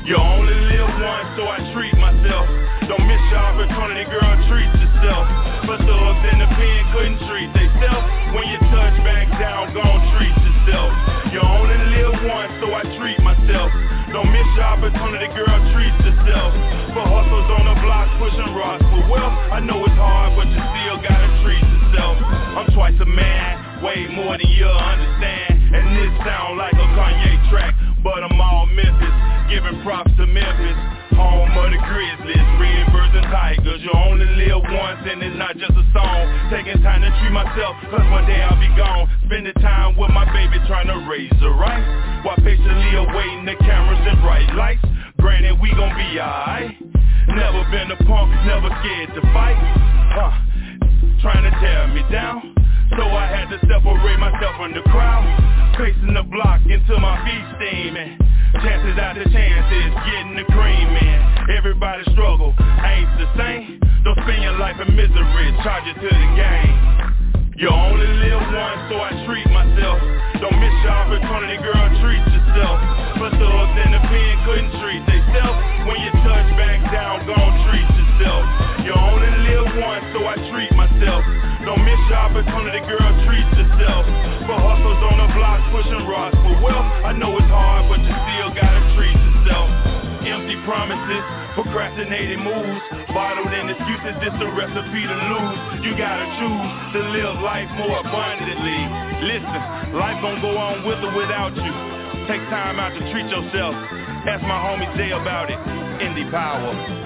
You only live once, so I treat myself. Don't miss your opportunity, girl, treat yourself. But thugs in the pen couldn't treat theyself. When you touch back down, gon' treat yourself. You only live once, so I treat myself. Don't miss your opportunity, girl, treat yourself. For hustles on the block, pushing rocks for wealth. I know it's hard, but you still gotta treat yourself. I'm twice a man, way more than you'll understand. And this sound like a Kanye track, but I'm all Memphis, giving props to Memphis, home of the Grizzlies, Redbirds and Tigers. You only live once and it's not just a song. Taking time to treat myself, cause one day I'll be gone. Spending time with my baby trying to raise her right, while patiently awaiting the cameras and bright lights. Granted, we gon' be alright. Never been a punk, never scared to fight. Huh, trying to tear me down, so I had to separate myself from the crowd. Pacing the block until my feet steaming. Chances out the chances, getting the cream in. Everybody struggle, ain't the same. Don't spend your life in misery, charge it to the game. You only live once, so I treat myself. Don't miss your opportunity, girl, treat yourself. But thugs in the pen couldn't treat theyself. When you touch back down, gon' treat yourself. You only live once, so I treat myself. Don't miss your opportunity, girl, treat yourself. For hustles on the block, pushing rocks for wealth. I know it's hard, but you still gotta treat yourself. Empty promises, procrastinated moves, bottled in excuses, this a recipe to lose. You gotta choose to live life more abundantly. Listen, life gon' go on with or without you. Take time out to treat yourself. Ask my homie Jay about it. Indie Power.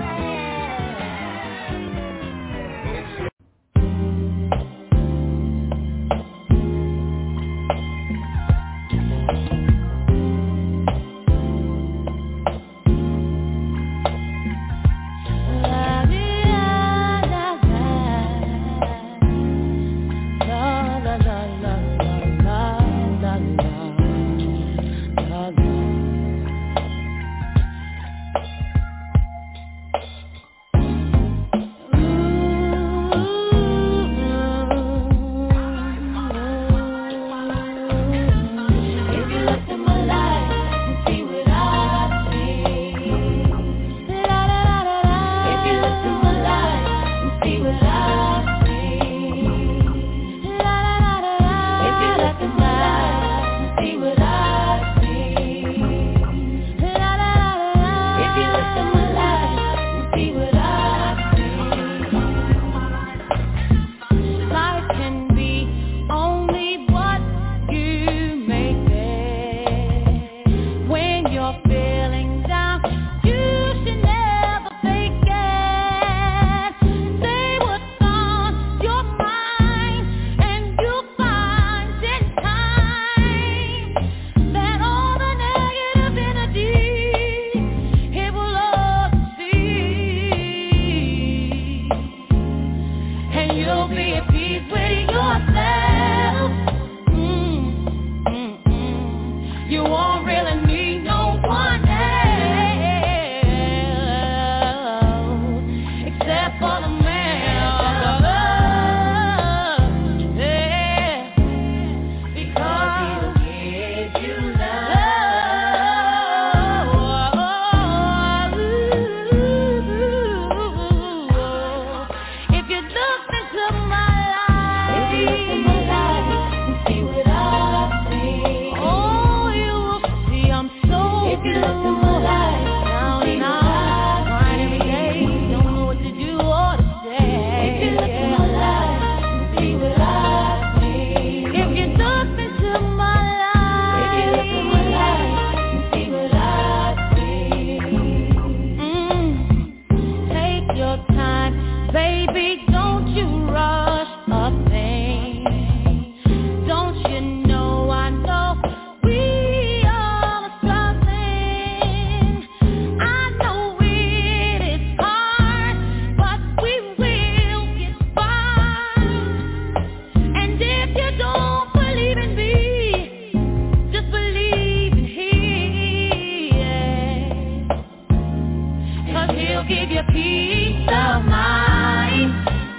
Give you peace of mind.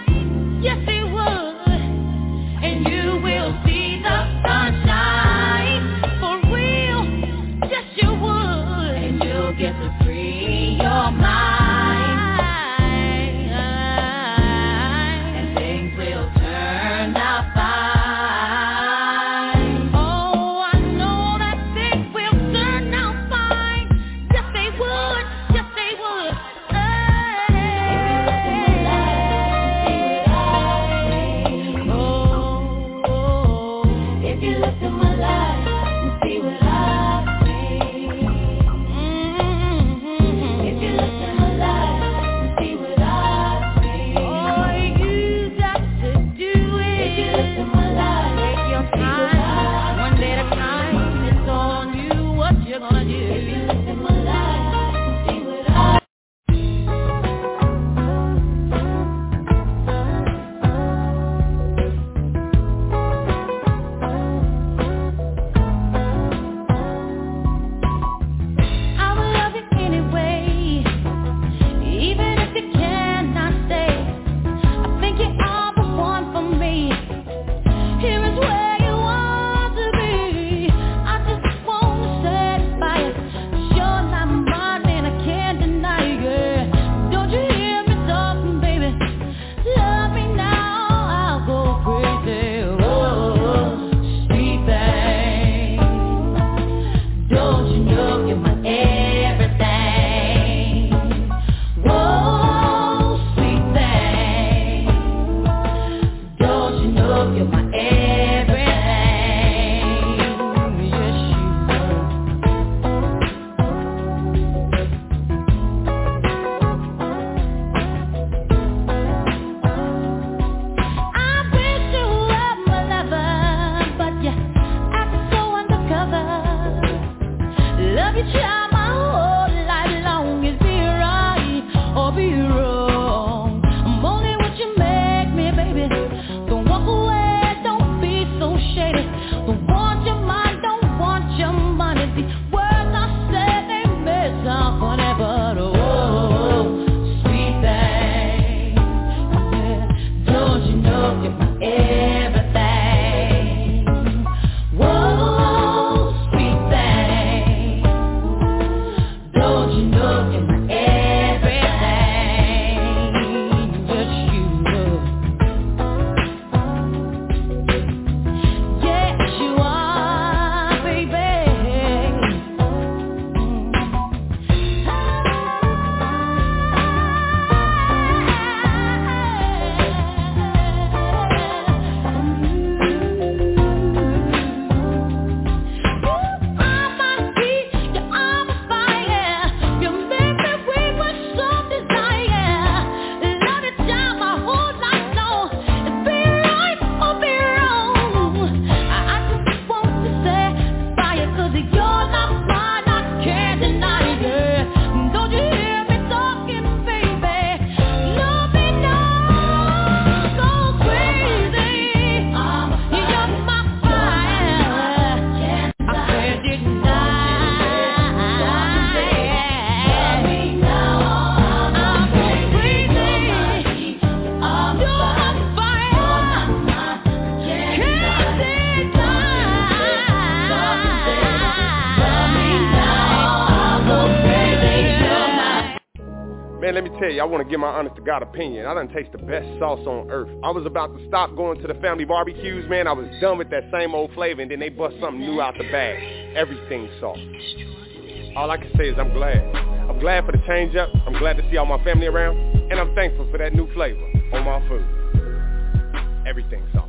tell you, I want to give my honest to God opinion. I done taste the best sauce on earth. I was about to stop going to the family barbecues, man. I was done with that same old flavor, and then they bust something new out the bag. Everything sauce. All I can say is I'm glad. I'm glad for the change up. I'm glad to see all my family around, and I'm thankful for that new flavor on my food. Everything sauce.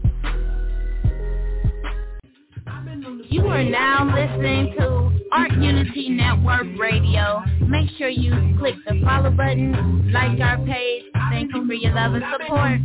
You are now listening to Art Unity Network Radio. Make sure you click the follow button, like our page. Thank you for your love and support.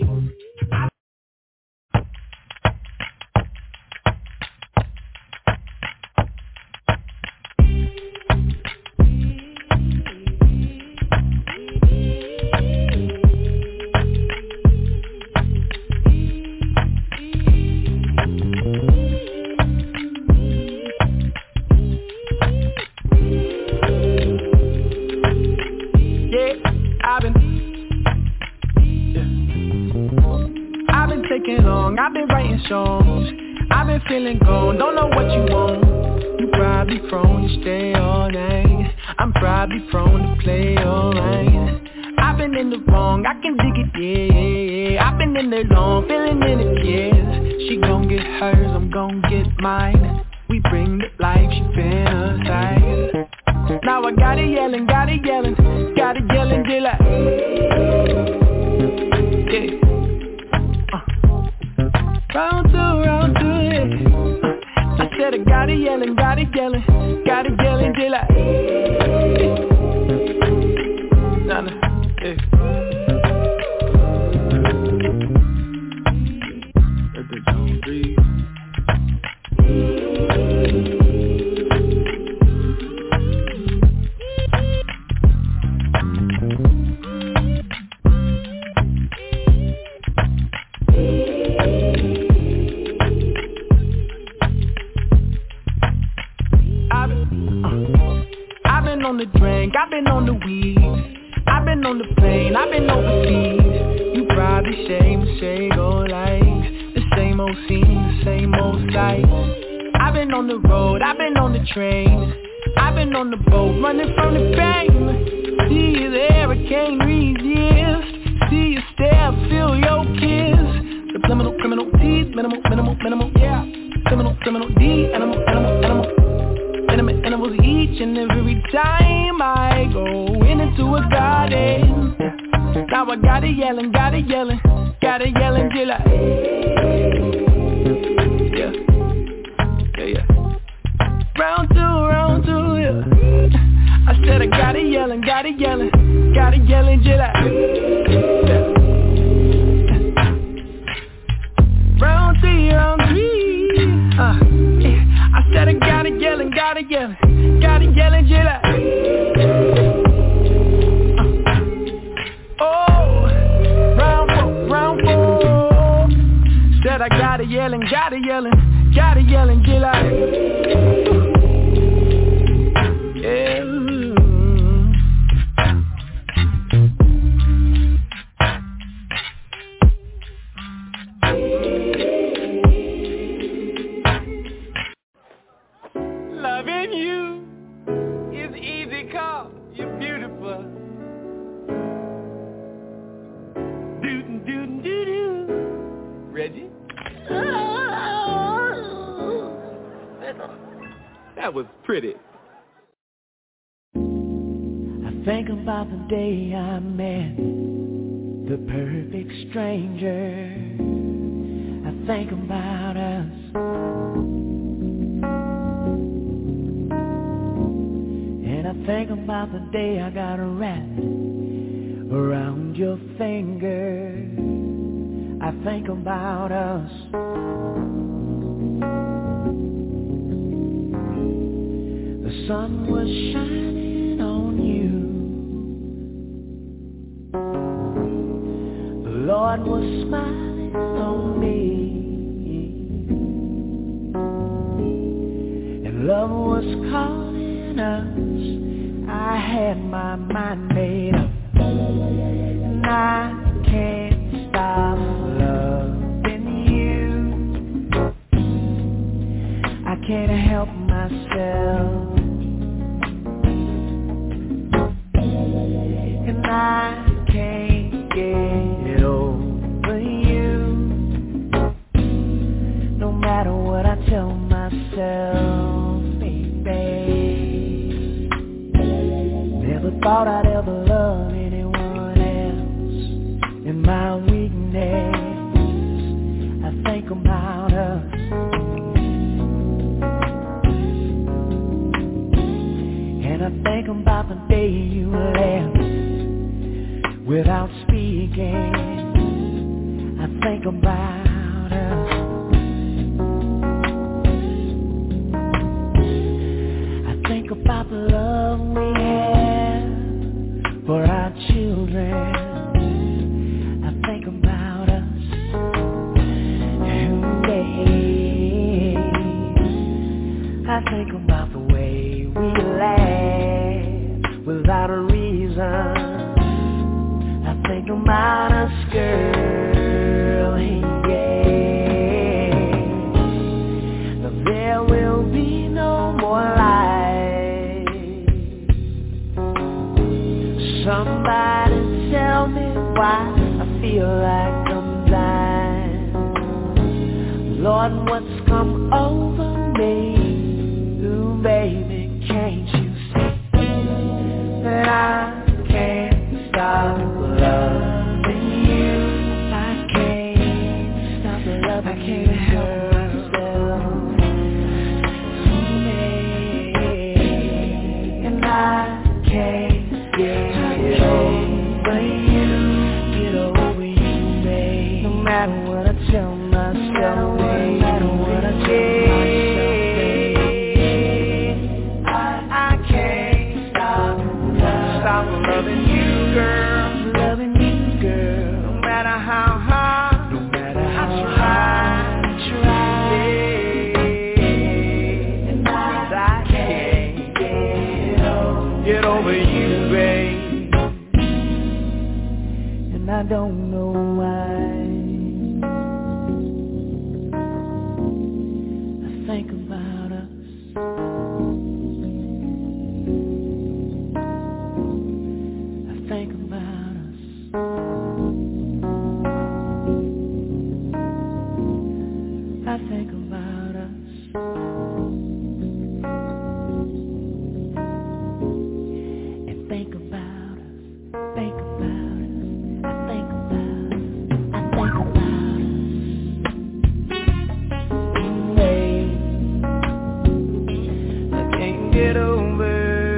I've been writing songs, I've been feeling gone, don't know what you want. You probably prone to stay all night, I'm probably prone to play all right. I've been in the wrong, I can dig it, yeah, yeah. I've been in there long, feeling in it, yes. She gon' get hers, I'm gon' get mine. We bring the life, she fantasize. Now I got it yelling, got it yelling, got it yelling till I, yeah. Round two, round two, yeah. uh, I said I got it yelling, got it yelling, got it yelling till I, yeah. Nah, nah, yeah. Let the zone breathe. On the drink, I've been on the weed, I've been on the plane, I've been overseas. You probably say mistake or like the same old scene, the same old sights. I've been on the road, I've been on the train, I've been on the boat, running from the pain. See you there, I can't resist. See you stare, feel your kiss. Subliminal, criminal, teeth, minimal, minimal, minimal, yeah. Criminal, criminal, D, animal, animal, animal. Intimate animals each and every time I go into a garden. Now I got it yelling, got it yelling, got it yelling till I, yeah, yeah, yeah. Round two, round two, yeah. I said I got it yelling, got it yelling, got it yelling till I, yeah. Round three, round three, uh, yeah. I said I got it yelling, got it yelling, got it yelling till I, uh, oh, round four, round four. Said I got it yelling, got it yelling, got it yelling till I, yeah. Loving you is easy, cause you're beautiful. Doo doo doo doo. Reggie? That was pretty. I think about the day I met the perfect stranger. I think about us. And I think about the day I got wrapped around your finger. I think about us. The sun was shining on you. The Lord was smiling on me. And love was calling us. I had my mind made up. And I can't stop loving you. I can't help myself. And without speaking. I think about us. I think about the love we have for our children. I think about us. I think about the way we laugh without a reason. I think about us, girl, yeah. There will be no more lies. Somebody tell me why I feel like I'm dying. Lord, what's come over me? Ooh, baby, can't you see that I can't stop loving you? I can't stop loving you. I can't help myself. And I can't get over you. Get over you, babe. No matter what I tell myself, no matter what I tell loving you, girl, loving you, girl. No matter how hard, no matter how hard I try, yeah. And I, I can't get over, get over you, babe. And I don't know why. I think about us. Think about us. I think about us. And think about us. Think about us. I think about us. I think about us. Hey, I can't get over.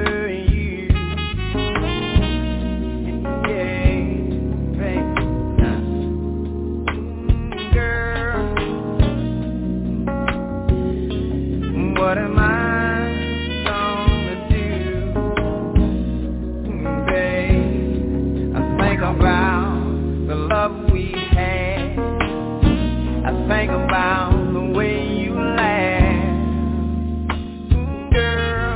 What am I gonna do, babe? I think about the love we had. I think about the way you laugh, girl.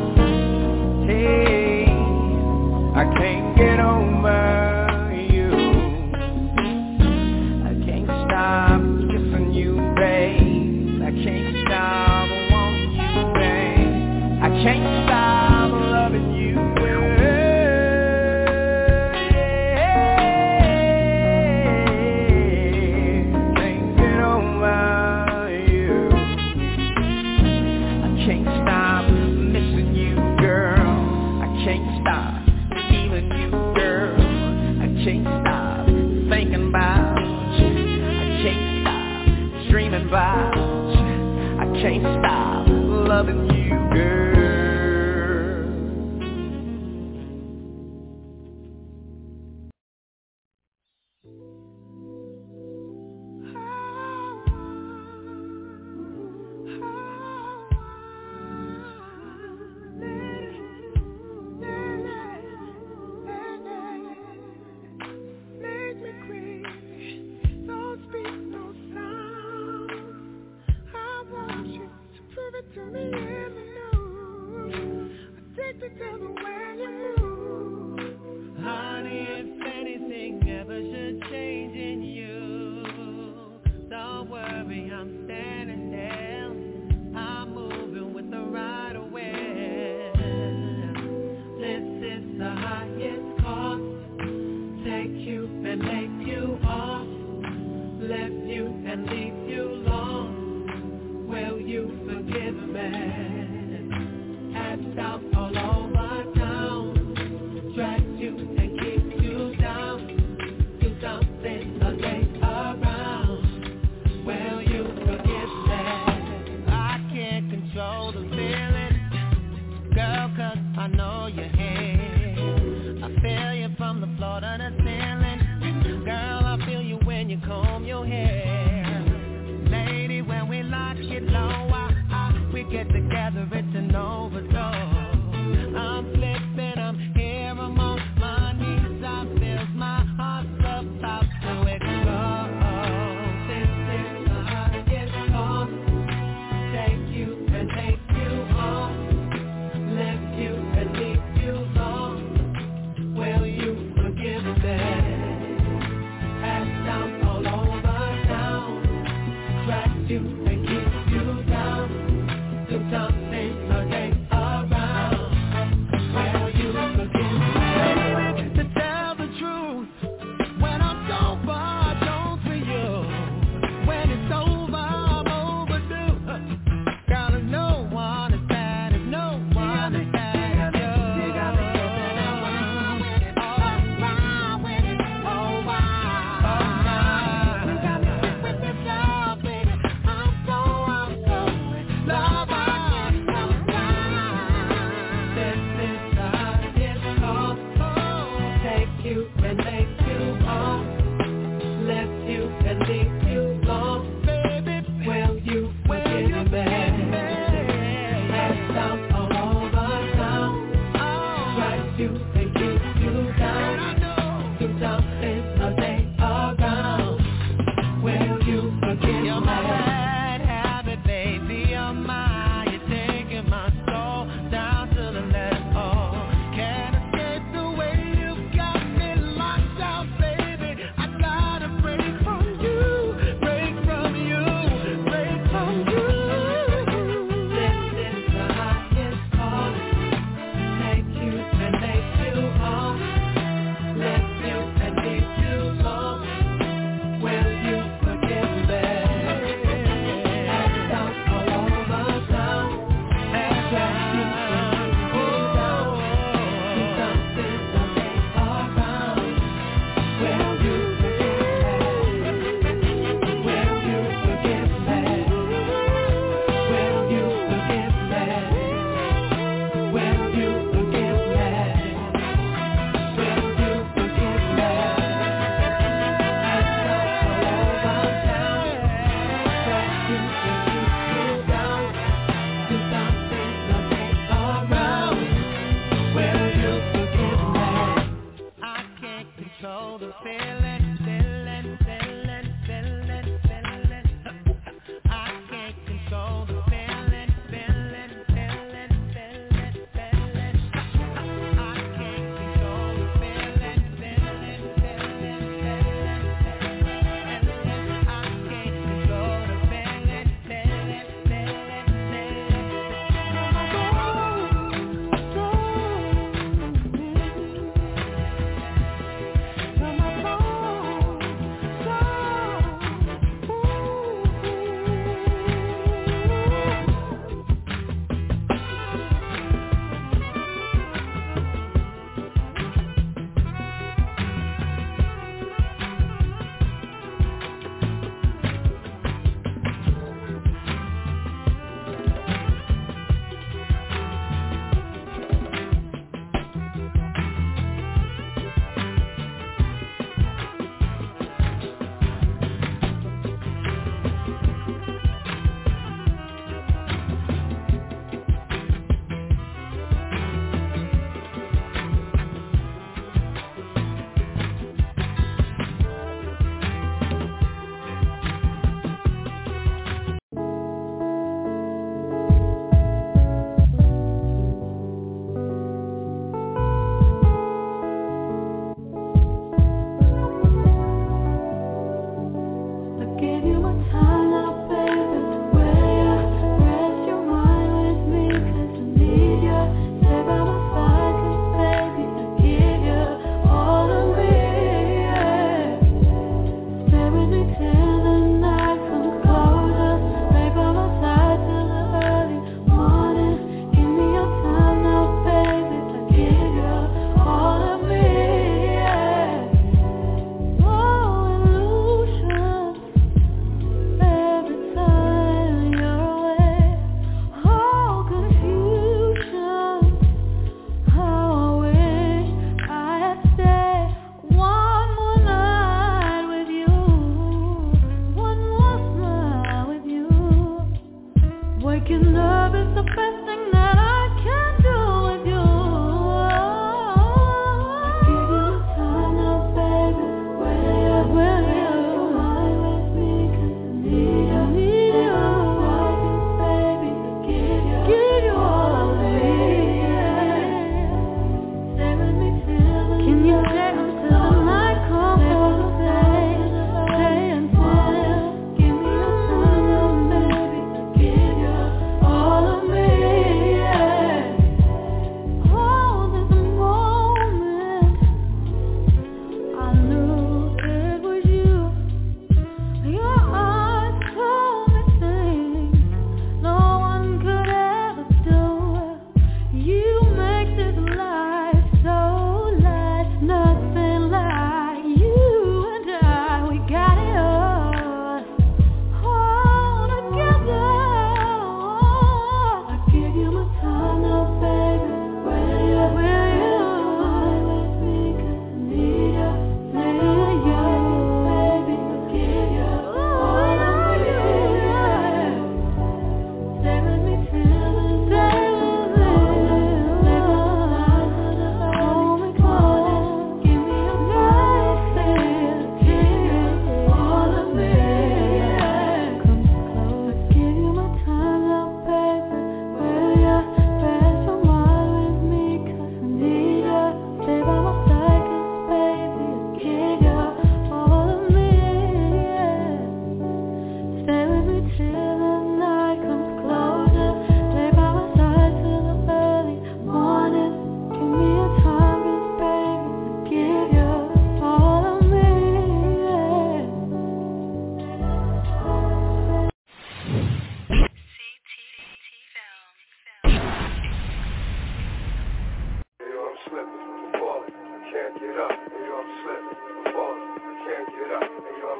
Hey, I can't get over you. I can't stop kissing you, babe. I can't stop. I can't stop loving you, girl. Can't get over you. I can't stop missing you, girl. I can't stop feeling you, girl. I can't stop thinking about you. I can't stop dreaming about you. I can't stop loving you, girl. I know you're here. I feel you from the floor to the ceiling.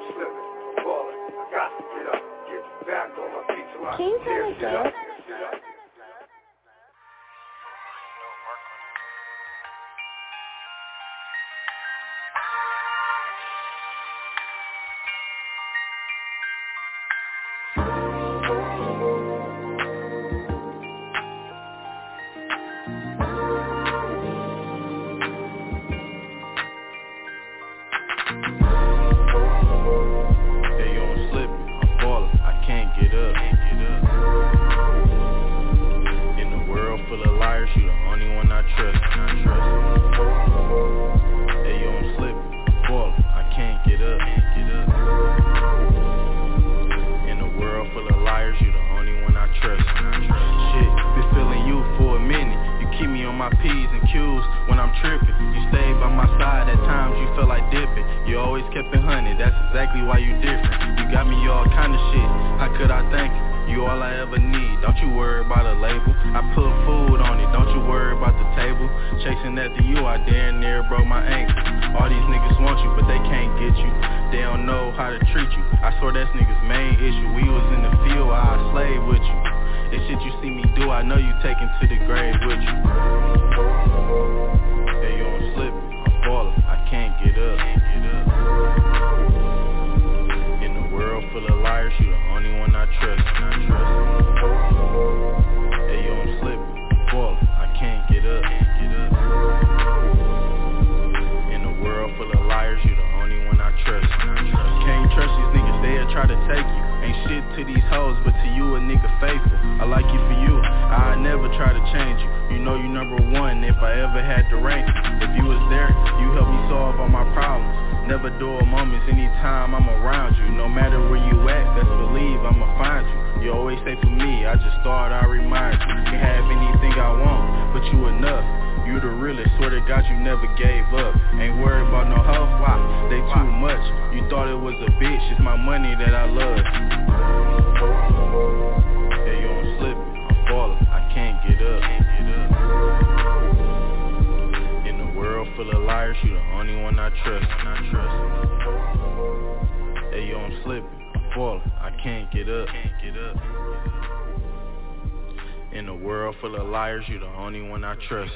slipping, falling. I got to get up, get back on my feet till I Can you turn get it up. Trust.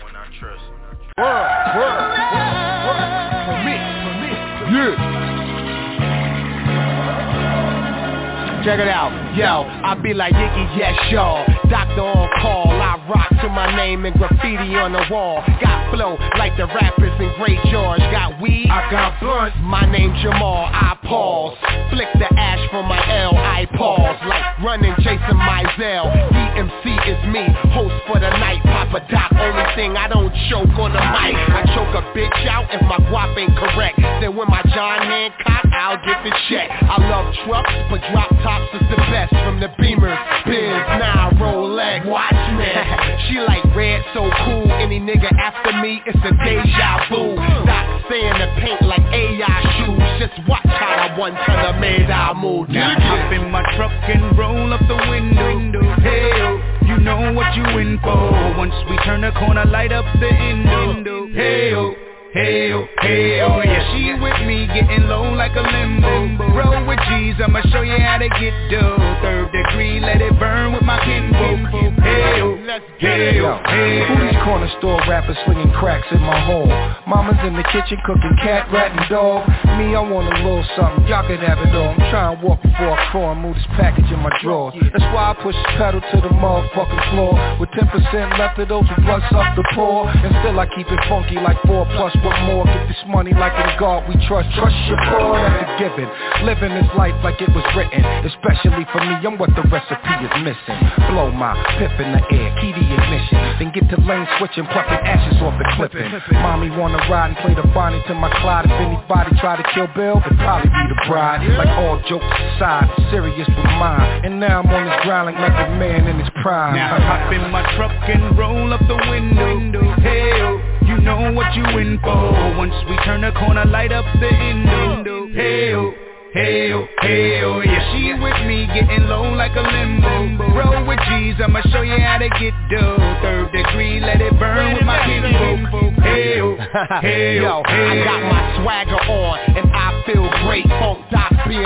Word, word, word, word. For me, for me, yeah. Check it out, yo, I be like Yiggy, yes, y'all. Doctor on call, I rock to my name and graffiti on the wall. Got flow like the rappers in Great George. Got weed, I got blunts. My name Jamal, I pause. Flick the ash from my L, I pause. Like running, chasing my Zell. D M C is me, host for the night. Papa Doc, only thing I don't choke on the mic. I choke a bitch out if my guap ain't correct. Then when my John Hancock, I'll get the check. I love trucks, but drop tops is the best. From the Beamers, Benz, now Rolex. Watch me. She like red, so cool. Any nigga after me, it's a deja vu. Doc stay in the paint like A I shoes. Just watch how I one ton of made I move. Now hop in my truck and roll up the window. Hey, you know what you in for. Once we turn the corner, light up the window. Hey, hey, hey, oh yeah, she with me, getting low like a limbo. Roll with G's, I'ma show you how to get dough. Third degree, let it burn with my kinfolk. Hey, hey, hey. Who these corner store rappers slinging cracks in my hole? Mama's in the kitchen cooking cat, rat, and dog. Me, I want a little something, y'all can have it all. I'm trying to walk before I crawl and move this package in my drawers. That's why I push the pedal to the motherfucking floor. With ten percent left of those who blunts up the pour. And still I keep it funky like four plus. What more? Get this money like in God we trust. Trust your boy, that's a given. Living this life like it was written. Especially for me, I'm what the recipe is missing. Blow my pip in the air, key the ignition. Then get to lane switching, plucking ashes off the clipping. Mommy wanna ride and play the Bonnie to my Clyde. If anybody try to kill Bill, it'd probably be the bride. Like all jokes aside, I'm serious with mine. And now I'm on this grind like a man in his prime. Now hop in my truck and roll up the window. Hey, you know what you in for. Once we turn the corner, light up the window. Hey, hey, hey, oh yeah, she with me, getting low like a limbo. Roll with G's, I'ma show you how to get dough. Third degree, let it burn with my kinfolk. Hey, hey, yo, hey, I got my swagger on, and I feel great. Funk Doc being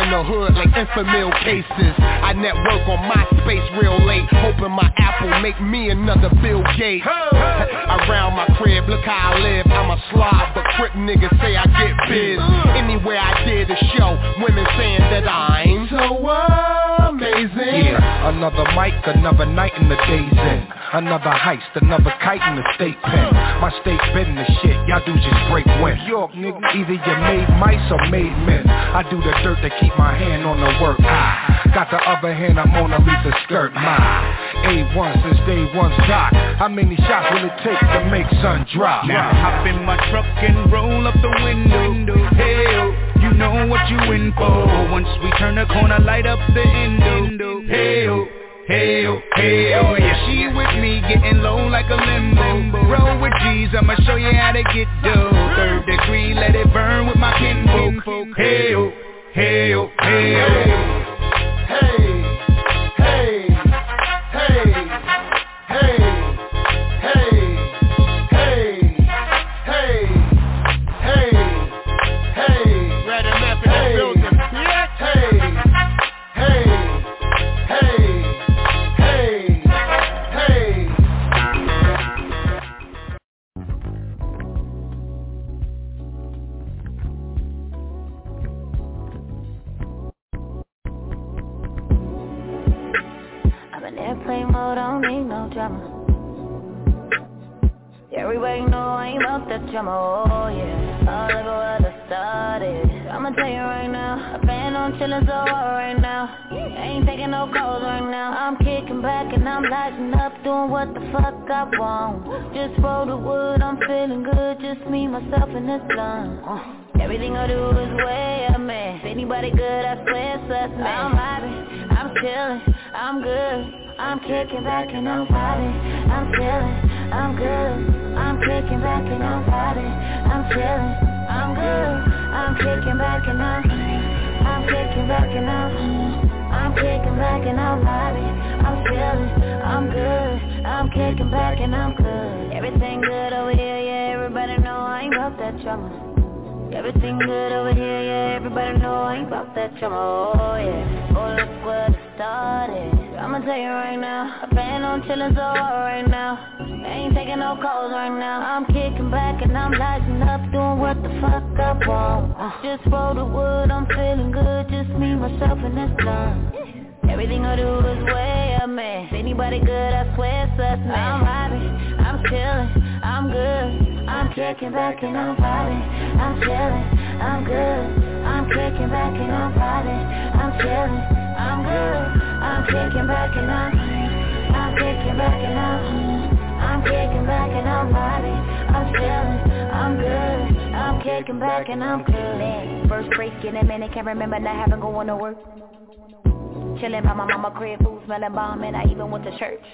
in the hood like infamil cases. I network on MySpace real late, hoping my Apple make me another Bill Gates. Around my crib, look how I live. I'm a slob, but crip niggas say I get biz. Anywhere I did a show, women saying that I'm so amazing. Yeah, another mic, another night in the days in. Another heist, another kite in the state pen. My state been the shit, y'all do just break wind. York nigga, either you made mice or made men. I do the dirt to keep my hand on the work. I got the other hand, I'm Mona Lisa skirt. My A one since day one's doc. How many shots will it take to make sun drop? Now hop in my truck and roll up the window. Hey, you know what you in for. Once we turn the corner, light up the endo. Hey, hey, hey, oh yeah, she with me, getting low like a limbo. Roll with G's, I'ma show you how to get dough. Third degree, let it burn with my kinfolk. Hey, oh, hey, oh, hey, oh. Hey, hey, hey, hey, hey, hey, hey, hey, hey. Red M F in the building. Hey, hey, hey. Airplane mode, I don't need no drama. Everybody know I ain't about that drama, oh yeah. I'll never where I started. I'ma tell you right now, I plan on chillin' so hard right now. I ain't taking no calls right now. I'm kicking back and I'm lighting up, doing what the fuck I want. Just roll the wood, I'm feeling good, just me, myself, and this blunt. Everything I do is way up, man. If anybody good, I swear it's us, man. I'm vibing, I'm chillin', I'm good. I'm kicking back and I'm vibing, I'm chillin', I'm good. I'm kicking back and I'm vibing, I'm chillin', I'm good. I'm kicking back and I'm, I'm kicking back and I'm, I'm kicking back and I'm vibing, I'm chillin', I'm good. I'm kicking back and I'm good. Everything good over here, yeah. Everybody know I ain't about that drama. Everything good over here, yeah. Everybody know I ain't about that drama, oh yeah. Oh, look where it started. I'ma tell you right now, I plan on chillin' so hard right now. I ain't taking no calls right now. I'm kicking back and I'm lighting up, doing what the fuck I want. Just roll the wood, I'm feeling good, just me, myself, and this blunt. Everything I do is way up, man. If anybody good, I swear it's us, man. I'm vibing, I'm chillin', I'm good. I'm kicking back and I'm vibing, I'm chillin', I'm good. I'm kicking back and I'm vibing, I'm chillin', I'm good. I'm kicking back and I'm, I'm kicking back and I'm, I'm kicking back and I'm vibing, I'm chillin', I'm good. I'm kicking back and I'm good. Man, first break in a minute, can't remember not having going to work. Chillin' by my mama crib, food smelling bomb, and I even went to church.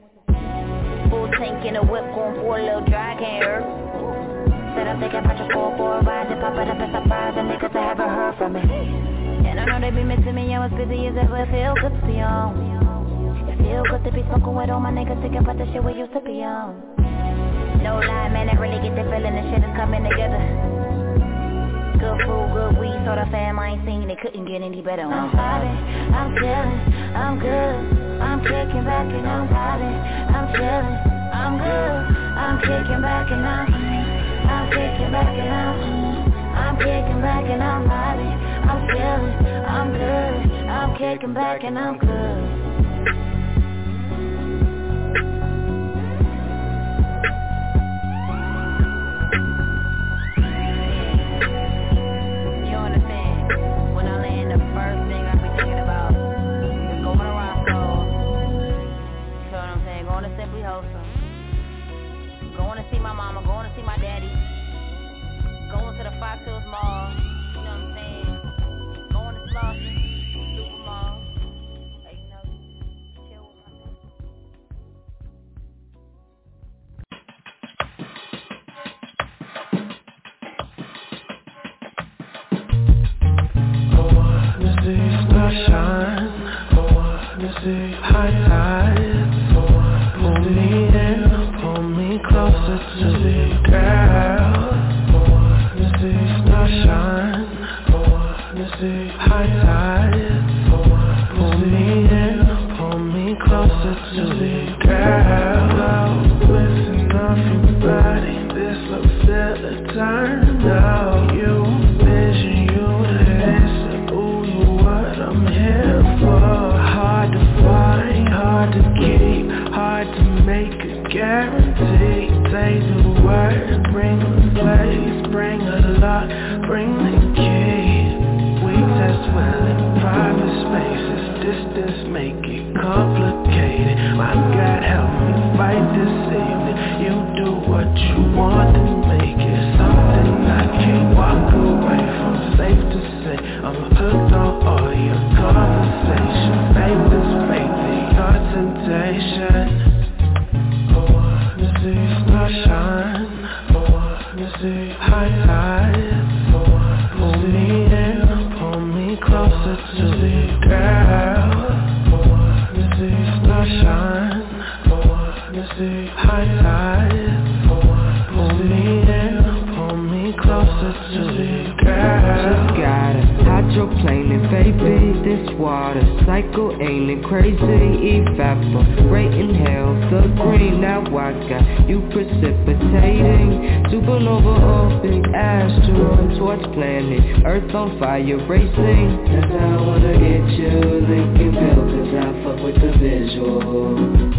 Full tank in a whip, going for a little dry, can't hurt. Said I'm thinking about your four for a ride, to pop it up and surprise the niggas that haven't heard from me. And I know they be missing me, I was busy as ever, it feel good to be on. It feel good to be smoking with all my niggas, thinking about the shit we used to be on. No lie, man, I really get the feeling the shit is coming together. Good food, good weed, sort of fam I ain't seen, it couldn't get any better. I'm vibing, I'm chillin', I'm good. I'm kicking back and I'm vibing, I'm chillin', I'm good. I'm kicking back and I'm, I'm kicking back and I'm, I'm kicking back and I'm vibing, I'm chillin', I'm good. I'm kicking back and I'm good. Going to see my mama, going to see my daddy, going to the Fox Hills Mall, you know what I'm saying, going to Slauson, Super Mall, like, you know, chill with my I wanna see the shine, I wanna see highlights, I wanna pull me in. Closer to the girl, I wanna see the shine, I wanna wanna see high tide. Pull me in, pull me closer to the girl. Listen off your body, this looks at a turn now. You vision, you listen, ooh, you what I'm here for. Hard to find, hard to keep, hard to make a guarantee. Say the word, bring the place, bring a lot, bring the key. We test well in private spaces, distance make it complicated. My God, help me fight this evening. You do what you want to make it something I can't walk away from. Safe to say, I'm hooked on all your conversation. Faith is faith in your temptation. I wanna see stars shine, I wanna see high tide. Pull me in, pull me closer to the girl. I wanna see stars shine, I wanna see high tide. Pull me in, pull me closer to the girl. Just got a hydroplaning, baby, this water cycle ain't it crazy? Evaporating hell, the green, now I got you precipitating. Supernova orbit, asteroids, what's planet Earth on fire racing. That's how I wanna get you, Lincoln Bill, cause I fuck with the visual.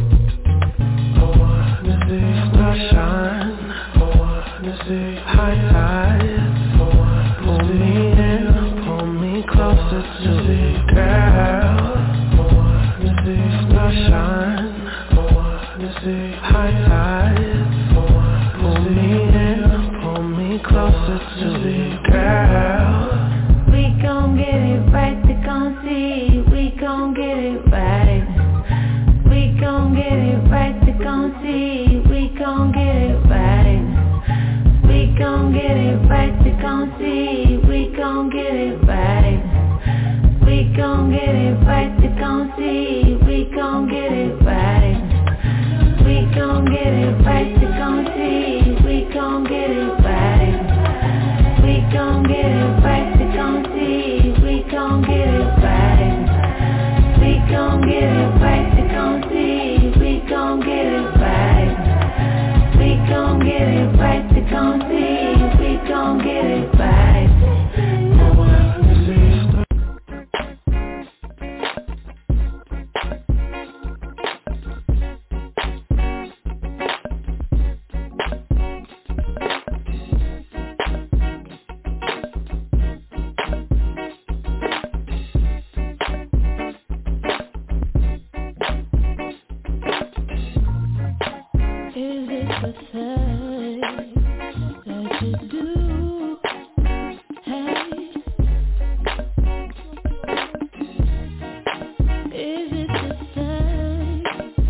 I wanna see stars shine, I wanna see high tide. Pull me in, pull me closer to the girl. I wanna see stars shine, I wanna see high tide. Pull me in, pull me closer to the girl. We gon' get it right, they gon' see. We gon' get it right. We gon' get it right, they gon' see. We gon' get it right. We gon' get it right, they gon' see. We gon' get it right. We gon' get it right, they gon' see. We gon' get it right. We gon' get it right, they gon' see. We gon' get it right. We gon' get it right, they gon' see. We gon' get it right. We gon' get it right, they gon' see. We gon' get it right. We gon' get it right, they gon' see. We gon' get it right. I wanna see stars. Is it the thing that you do? Hey, is it the thing?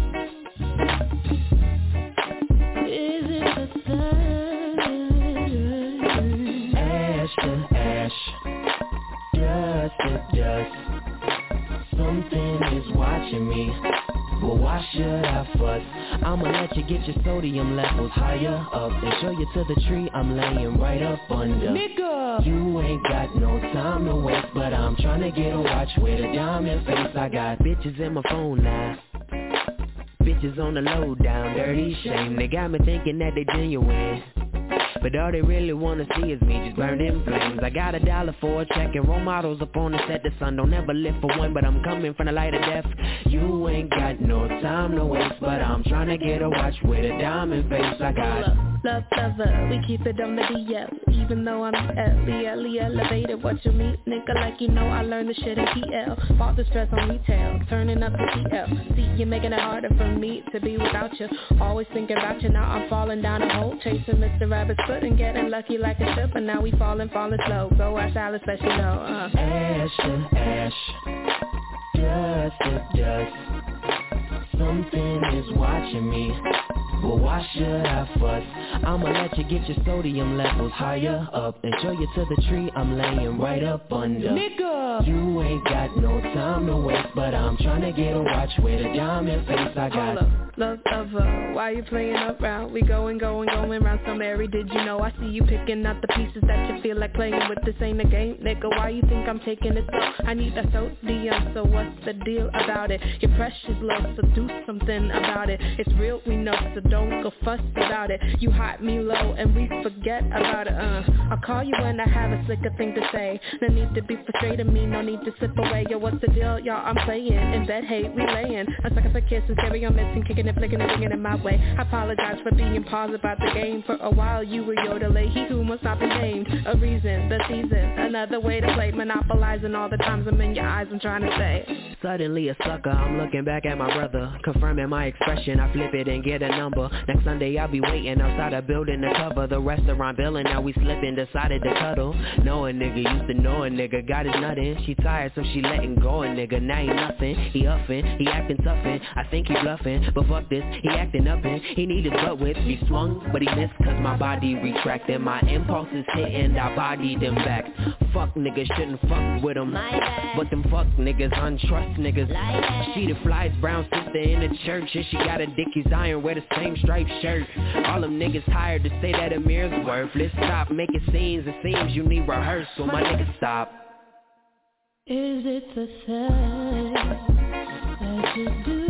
Is it the thing? Ash to ash, dust to dust. Something is watching me, but why should I fuss? I'ma let you get your sodium levels higher up and show you to the tree I'm laying right up under. Nigga, you ain't got no time to waste, but I'm trying to get a watch with a diamond face. I got bitches in my phone now, bitches on the low down, dirty shame. They got me thinking that they genuine, but all they really wanna see is me just burned in flames. I got a dollar for a check and role models up on the set. The sun don't ever live for one, but I'm coming from the light of death. You ain't got no time to waste, but I'm trying to get a watch with a diamond face. I got love, lover, we keep it on the D L. Even though I'm L-E-L-E elevated, what you mean, nigga, like you know I learned the shit in P L. Bought the stress on retail, turning up the T L. See, you're making it harder for me to be without you. Always thinking about you, now I'm falling down a hole, chasing Mister Rabbit's foot and getting lucky like a ship. And now we falling, falling slow. Go ask Alice, let you know. Uh. Ash to ash, dust to dust. something is watching me. But why should I fuss? I'ma let you get your sodium levels higher up and show you to the tree I'm laying right up under. Nigga! You ain't got no time to waste, but I'm trying to get a watch with a diamond face. I got love lover, why you playing around? We going, going, going round. So Mary, did you know I see you picking out the pieces that you feel like playing with? This ain't a game, nigga. Why you think I'm taking it slow? I need a sodium, so what's the deal about it? Your pressure's low, so do something about it. It's real, we know, so don't go fuss about it. You hot me low and we forget about it. Uh, I'll call you when I have a slicker thing to say. No need to be frustrated me, no need to slip away. Yo, what's the deal, y'all? I'm playing in bed, hate, we laying. I'm sucking for kisses, carry on missing, kicking and flicking and bringing it my way. I apologize for being paused about the game. For a while you were yodeling, he who must not be named. A reason, the season, another way to play. Monopolizing all the times I'm in your eyes, I'm trying to say. Suddenly a sucker, I'm looking back at my brother, confirming my expression, I flip it and get a number. Next Sunday I'll be waiting outside a building to cover the restaurant bill, and now we slipping, decided to cuddle. Know a nigga, used to know a nigga, got his nut in. She tired so she letting go a nigga, now he nothing. He huffing, he acting toughin', I think he bluffing, but fuck this, he acting up in. He need his butt whipped, he swung, but he missed cause my body retracted. My impulses hitting, I bodied him back. Fuck niggas, shouldn't fuck with him, but them fuck niggas, untrust niggas. Like she the flies brown sister in the church, and she got a Dickies iron, wear the same striped shirt. All them niggas tired to say that Amir's worthless. Stop making scenes, it seems you need rehearsal, my nigga stop. Is it the same that you do?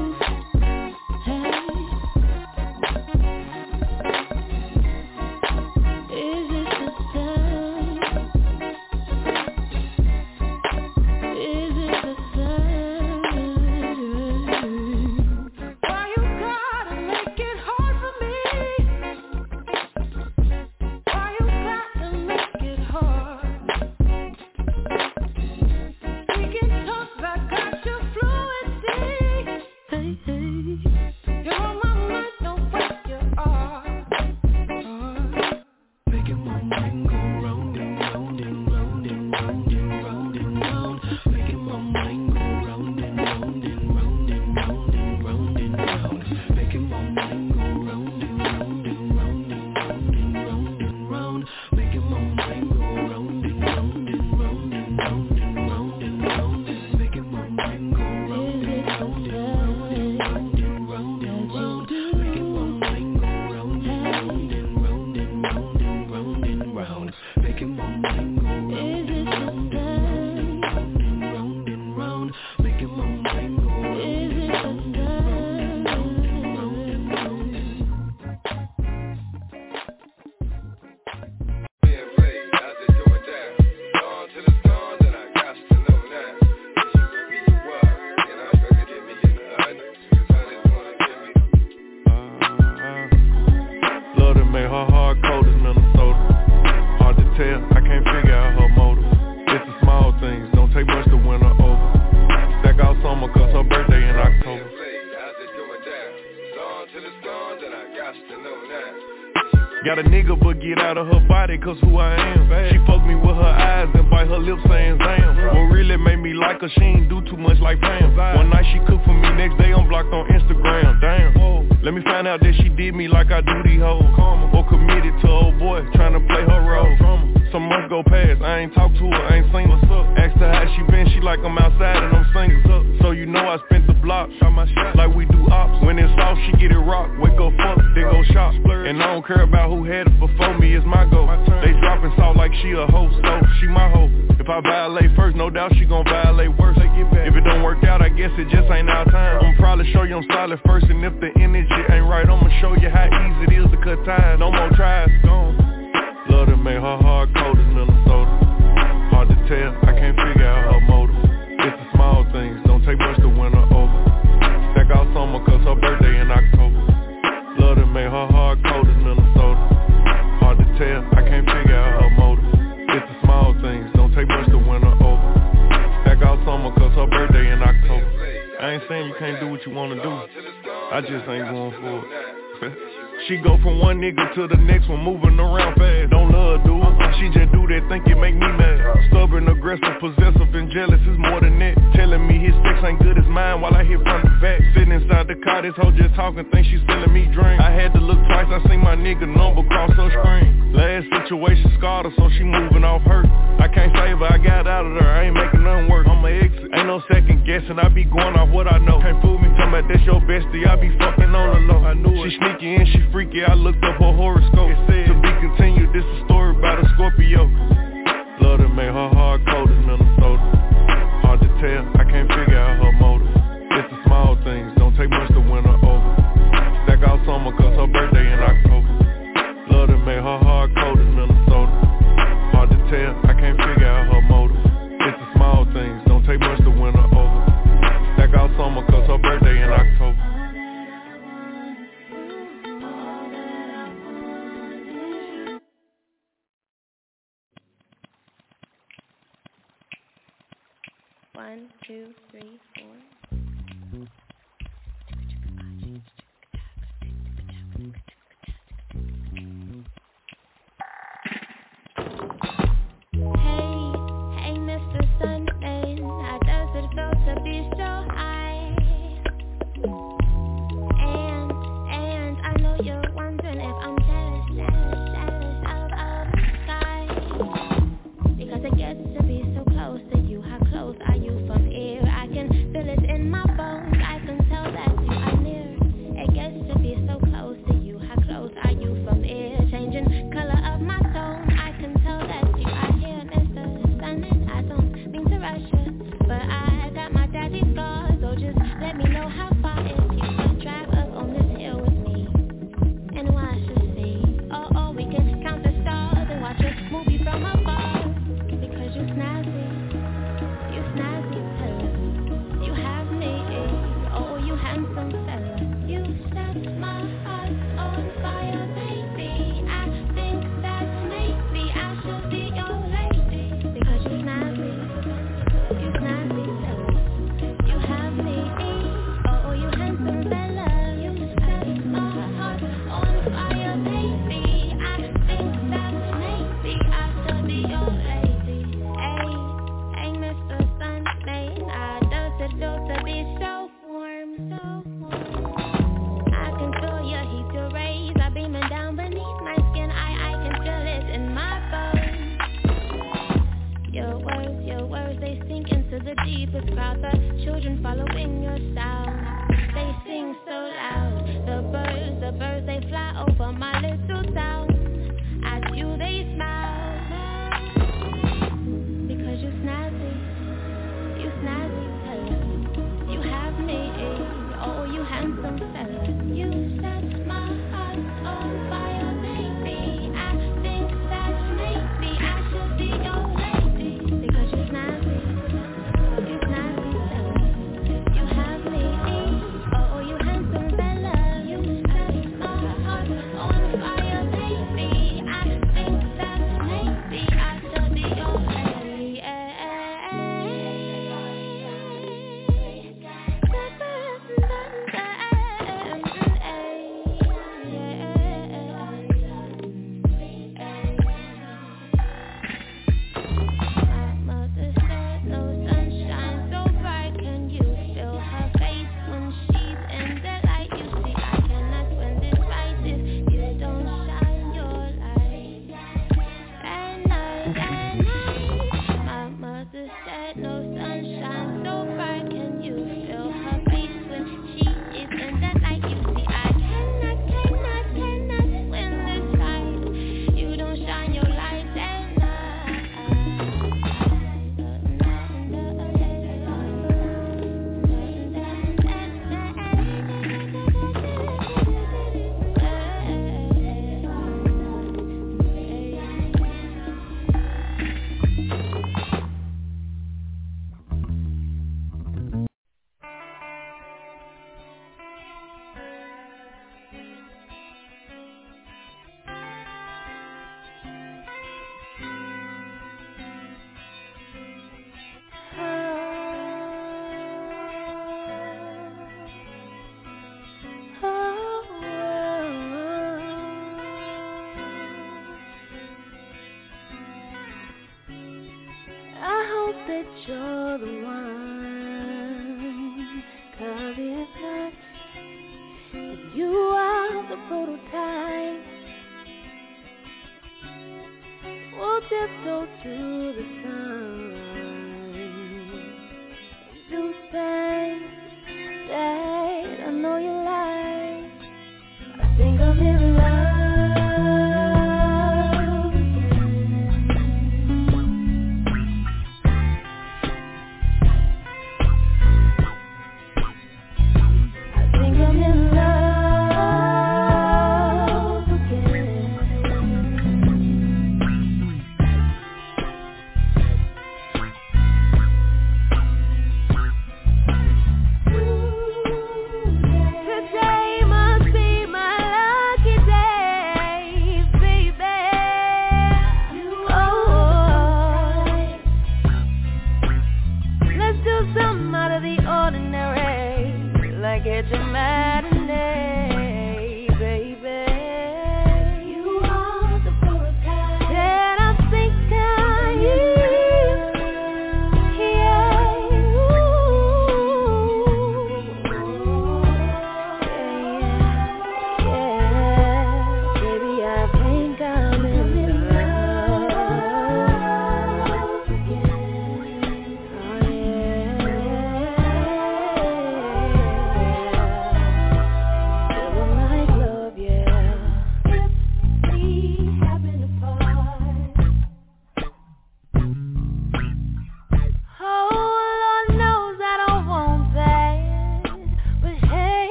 Got a nigga but get out of her body cause who I am. She fuck me with her eyes and bite her lips saying Zam. What really made me like her, she ain't do too much like Pam. One night she cooked for me, next day I'm blocked on Instagram. Damn. Let me find out that she did me like I do these hoes, or committed to old boy trying to play her role. Some months go past, I ain't talked to her, I ain't seen her. Asked her how she been, she like I'm outside and I'm single. So you know I spent the block, shot my shot like we do ops. When it's off, she get it rock, wake up fuck, then go shop. And I don't care about who had it before me, it's my goal. They dropping salt like she a hoe, so she my hoe. If I violate first, no doubt she gon' violate worse. If it don't work out, I guess it just ain't our time. I'ma probably show you I'm solid first, and if the energy ain't right, I'ma show you how easy it is to cut ties. No more tries, gone. Love to make her hard cold as Minnesota. Hard to tell, I can't figure out her motive. It's the small things, don't take much to win her over. Stack out summer cause her birthday in October. Love to make her hard cold as Minnesota. Hard to tell, I can't figure out her motive. It's the small things, don't take much to win her over. Stack out summer cause her birthday in October. I ain't saying you can't do what you wanna do, I just ain't going for it. She go from one nigga to the next one, moving around fast. Don't love dude, she just do that, think it make me mad. Stubborn, aggressive, possessive, and jealous is more than that. Telling me his sex ain't good as mine while I hit from the back. Sitting inside the car, this hoe just talking, think she's selling me dreams. I had to look twice, I seen my nigga number cross her screen. Last situation scarred her, so she moving off hurt. I can't save her, I got out of there, I ain't making nothing work. I'ma exit, ain't no second guessing, I be going off what I know. Can't fool me, talking about that's your bestie, I be fucking on the low. I knew it. She sneaky and she freaky, I looked up her horoscope. It said, to be continued, this a story about a Scorpio. Love that made her hard cold as Minnesota. Hard to tell, I can't figure out her motive. It's the small things, don't take much to win her over. Stack out summer cause her birthday in October. Love that made her hard cold as Minnesota. Hard to tell, I can't figure out her motive. It's the small things, don't take much to win her over. Stack out summer cause her birthday in October. One, two, three, four. Hey, hey, Mister Sunman, how does it feel to be so high? And, and I know you're wondering if I'm jealous, jealous, jealous of, of the sky. Because it gets to be so close to you, how close are you from here? I can feel it in my bones, I can tell that you are near. It gets to be so close to you, how close are you from here? Changing color of my tone, I can tell that you are here, Mister Stunning. I don't mean to rush you, but I got my daddy's scars, so just let me know how far if you can drive up on this hill with me and watch us see. Oh, oh, we can count the stars and watch a movie from afar. Because you snazzy, you snazzy fella, you have me, oh you handsome fella. You set my heart on fire, baby. I think that maybe I should be your lady. Because you snazzy, you snazzy fella, you have me, oh you handsome fella. You set my heart on fire, baby. I think that maybe I should be your lady. Hey, hey, Mister Sunman, how does it feel to be so warm, so warm? I can feel your heat, your rays are beaming down beneath my skin. I, I can feel it in my bones. Your words, your words, they sink into the deepest crowd. The children following your sound, they sing so loud. The birds, the birds, they fly over my little town. At you they smile. Because you snazzy, you snazzy fella, you have me, oh you handsome fella. You set my heart on fire, baby. I think that maybe I should be your lady. Because you snazzy, you snazzy fella, you have me, oh you handsome fella. You set my heart on fire, baby. I think that maybe I should be your lady. you're the one. Cause if not, then you are the prototype. We'll tiptoe to the sun and do things that I know you like. I think I'm in love.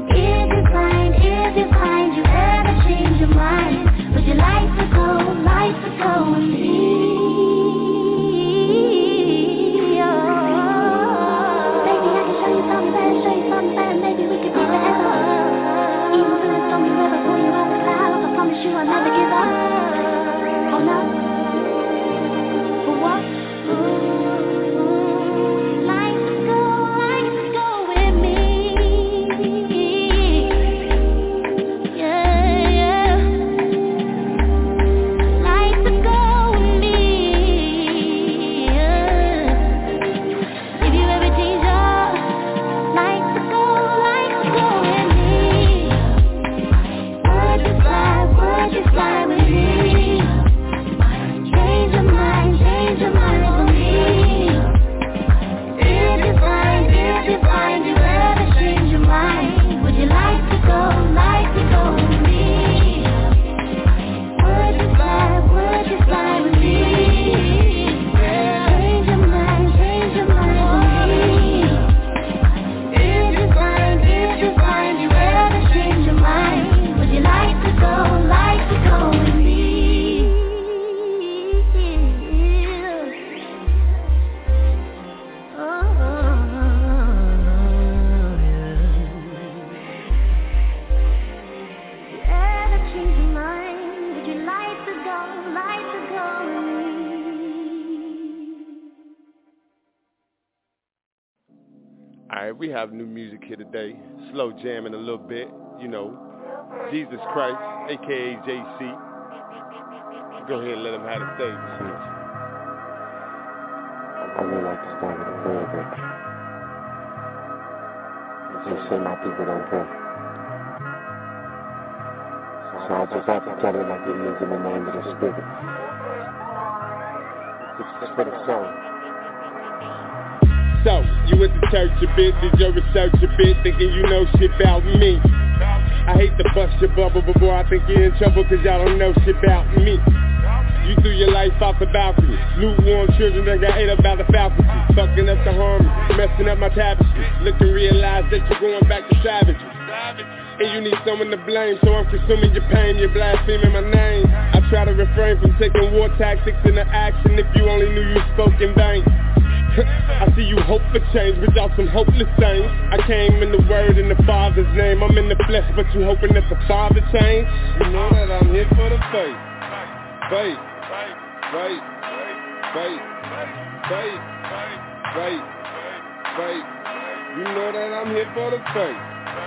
Would you like to go, like Alright, we have new music here today. Slow jamming a little bit, you know. Jesus Christ, aka J C. Go ahead and let him have the stage. I really like to start with a prayer, but you say my people don't pray. So I just have to tell it like it is in the name of the Spirit. It's for the soul. So, you went to church a bit, did your research a bit, thinking you know shit about me. I hate to bust your bubble, but boy, I think you're in trouble cause y'all don't know shit about me. You threw your life off the balcony. Lukewarm children that got ate up by the faculty. Fucking up the harmony, messing up my tapestry. Look and realize that you're going back to savagery. And you need someone to blame, so I'm consuming your pain, you're blaspheming my name. I try to refrain from taking war tactics into action if you only knew you spoke in vain. I see you hope for change, but y'all some hopeless saints. I came in the word in the Father's name. I'm in the flesh, but you hoping that the Father change. You know that I'm here for the faith. Faith, faith, faith, faith, faith, faith, faith. You know that I'm here for the faith.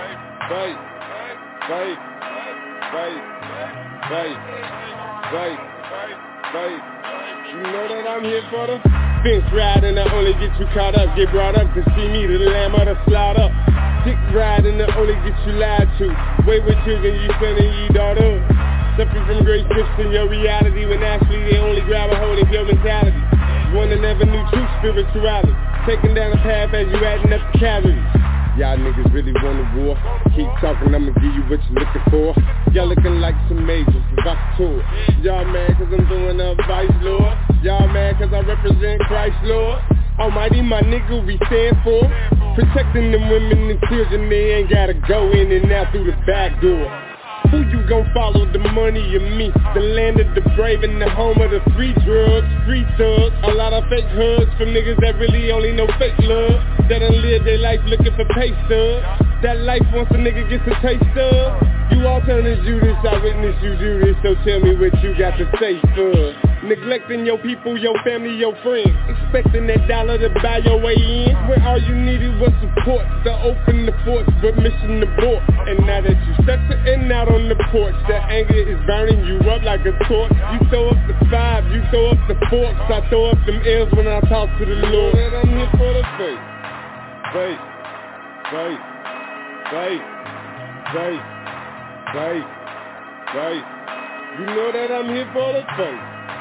Faith, faith, faith, faith, faith, faith. You know that I'm here for the fence riding, I only get you caught up, get brought up to see me, the lamb of the slaughter. Dick riding, I only get you lied to. Wayward children, you son and ye daughter. Suffering from great shifts in your reality, when actually they only grab a hold of your mentality. One that never knew true spirituality, taking down a path as you adding up the calories. Y'all niggas really want a war. Keep talking, I'ma give you what you're looking for. Y'all looking like some majors, provocateur. Y'all mad cause I'm doing a vice, Lord. Y'all mad cause I represent Christ, Lord. Almighty, my nigga, we stand for protecting them women and children. They ain't gotta go in and out through the back door. Who you gon' follow, the money or me? The land of the brave and the home of the free drugs, free thugs. A lot of fake hugs from niggas that really only know fake love. That done live their life looking for pay stubs. That life once a nigga gets a taste of. You all turn as Judas, I witness you do this. So tell me what you got to say for. Neglecting your people, your family, your friends. Expecting that dollar to buy your way in. When all you needed was support to open the forts, but mission abort. And now that you stuck sitting out on the porch, the anger is burning you up like a torch. You throw up the five, you throw up the forks. I throw up them L's when I talk to the Lord. And I'm here for the faith. Faith, faith, faith, faith, faith, faith. You know that I'm here for the faith.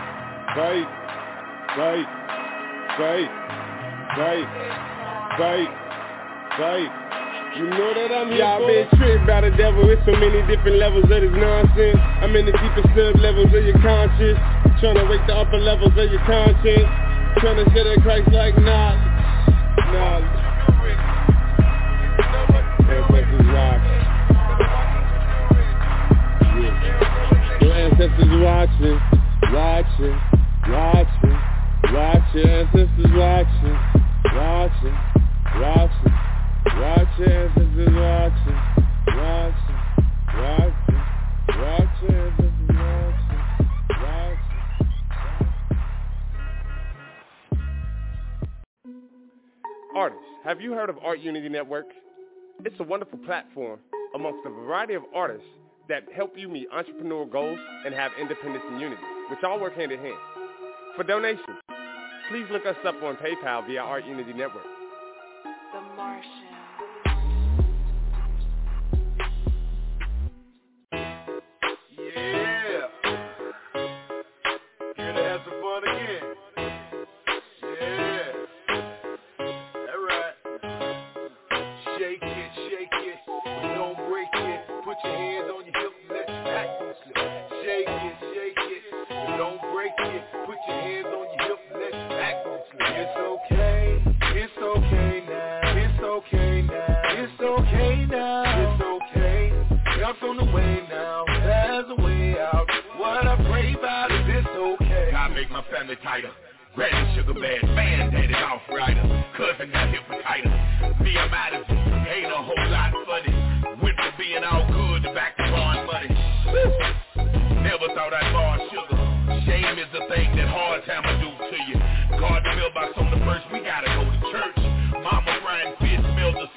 Faith, faith, faith, faith, faith, faith. You know that I'm here. Y'all been tricked by the devil. It's so many different levels of this nonsense. I'm in the deepest sub levels of your conscience, trying to wake the upper levels of your conscience, trying to share that Christ like knowledge. Knowledge. Ancestors watching. Yeah. Your ancestors watching, watching. Watching, watching, ancestors watching, watching, watching, watching, ancestors watching, watching, watching, watching, ancestors watching, watching. Artists, have you heard of Art Unity Network? It's a wonderful platform amongst a variety of artists that help you meet entrepreneurial goals and have independence and unity, which all work hand in hand. For donations, please look us up on PayPal via Art Unity Network. The Martian. Yeah. Here to have some fun again. Yeah. All right. Shake it, shake it. Don't break it. Put your hands on your hips and let your back slip. Shake it, shake it. Don't break it. Put your hands on your hips and let your back slip. It's okay. It's okay now. It's okay now. It's okay now. It's okay. Help's on the way now. There's a way out. What I pray about is it's okay. God make my family tighter. Granny sugar bad, man, daddy off rider. Cousin got hepatitis. Me, I'm out of it. Ain't a whole lot funny. Went from being all good to back to borrowing money. Never thought I'd borrow sugar. Shame is the thing that hard time will do to you. God, the mailbox on the first, we gotta go to church. Mama frying fish, smell the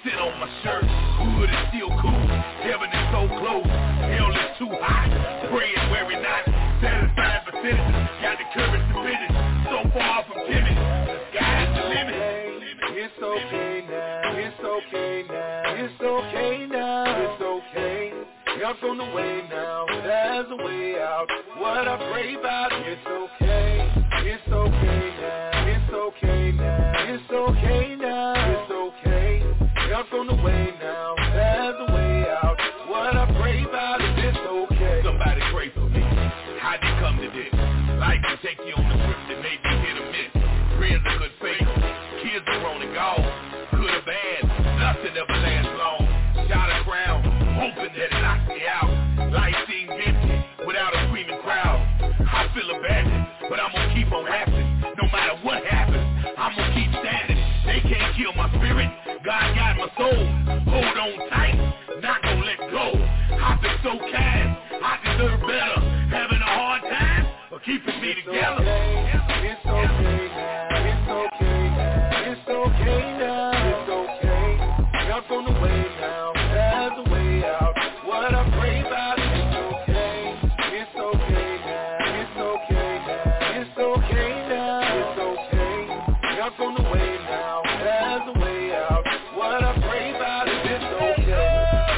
we not satisfied for citizens. Got the courage to finish. So far from timid. The sky's the limit. It's okay now. It's okay now. It's okay now. It's okay. Help's on the way now. There's a way out. What I pray about. It's okay. It's okay now. It's okay now. It's okay now. It's okay. Help's on the way now. There's a way out. What I pray about is it's okay. Somebody pray for me. How'd you come to this? Life can take you on a trip that may be hit or miss. Friends are good faith. Kids are grown and gone. Good or bad, nothing ever lasts long. Shot a crown, hoping that it knocks me out. Life seems empty without a screaming crowd. I feel abandoned, but I'm gonna keep on acting. No matter what happens, I'm gonna keep standing. They can't kill my spirit. God got my soul. Hold on tight, not gonna let go. I've been so kind, I deserve better. Having a hard time, or keeping me together. It's okay now. It's okay now. It's okay now. It's okay. Help's on the way now. There's a way out. What I pray about. It's okay. It's okay now. It's okay now. It's okay now. It's okay. Help's on the way now. There's a way out. What I pray about is it's okay.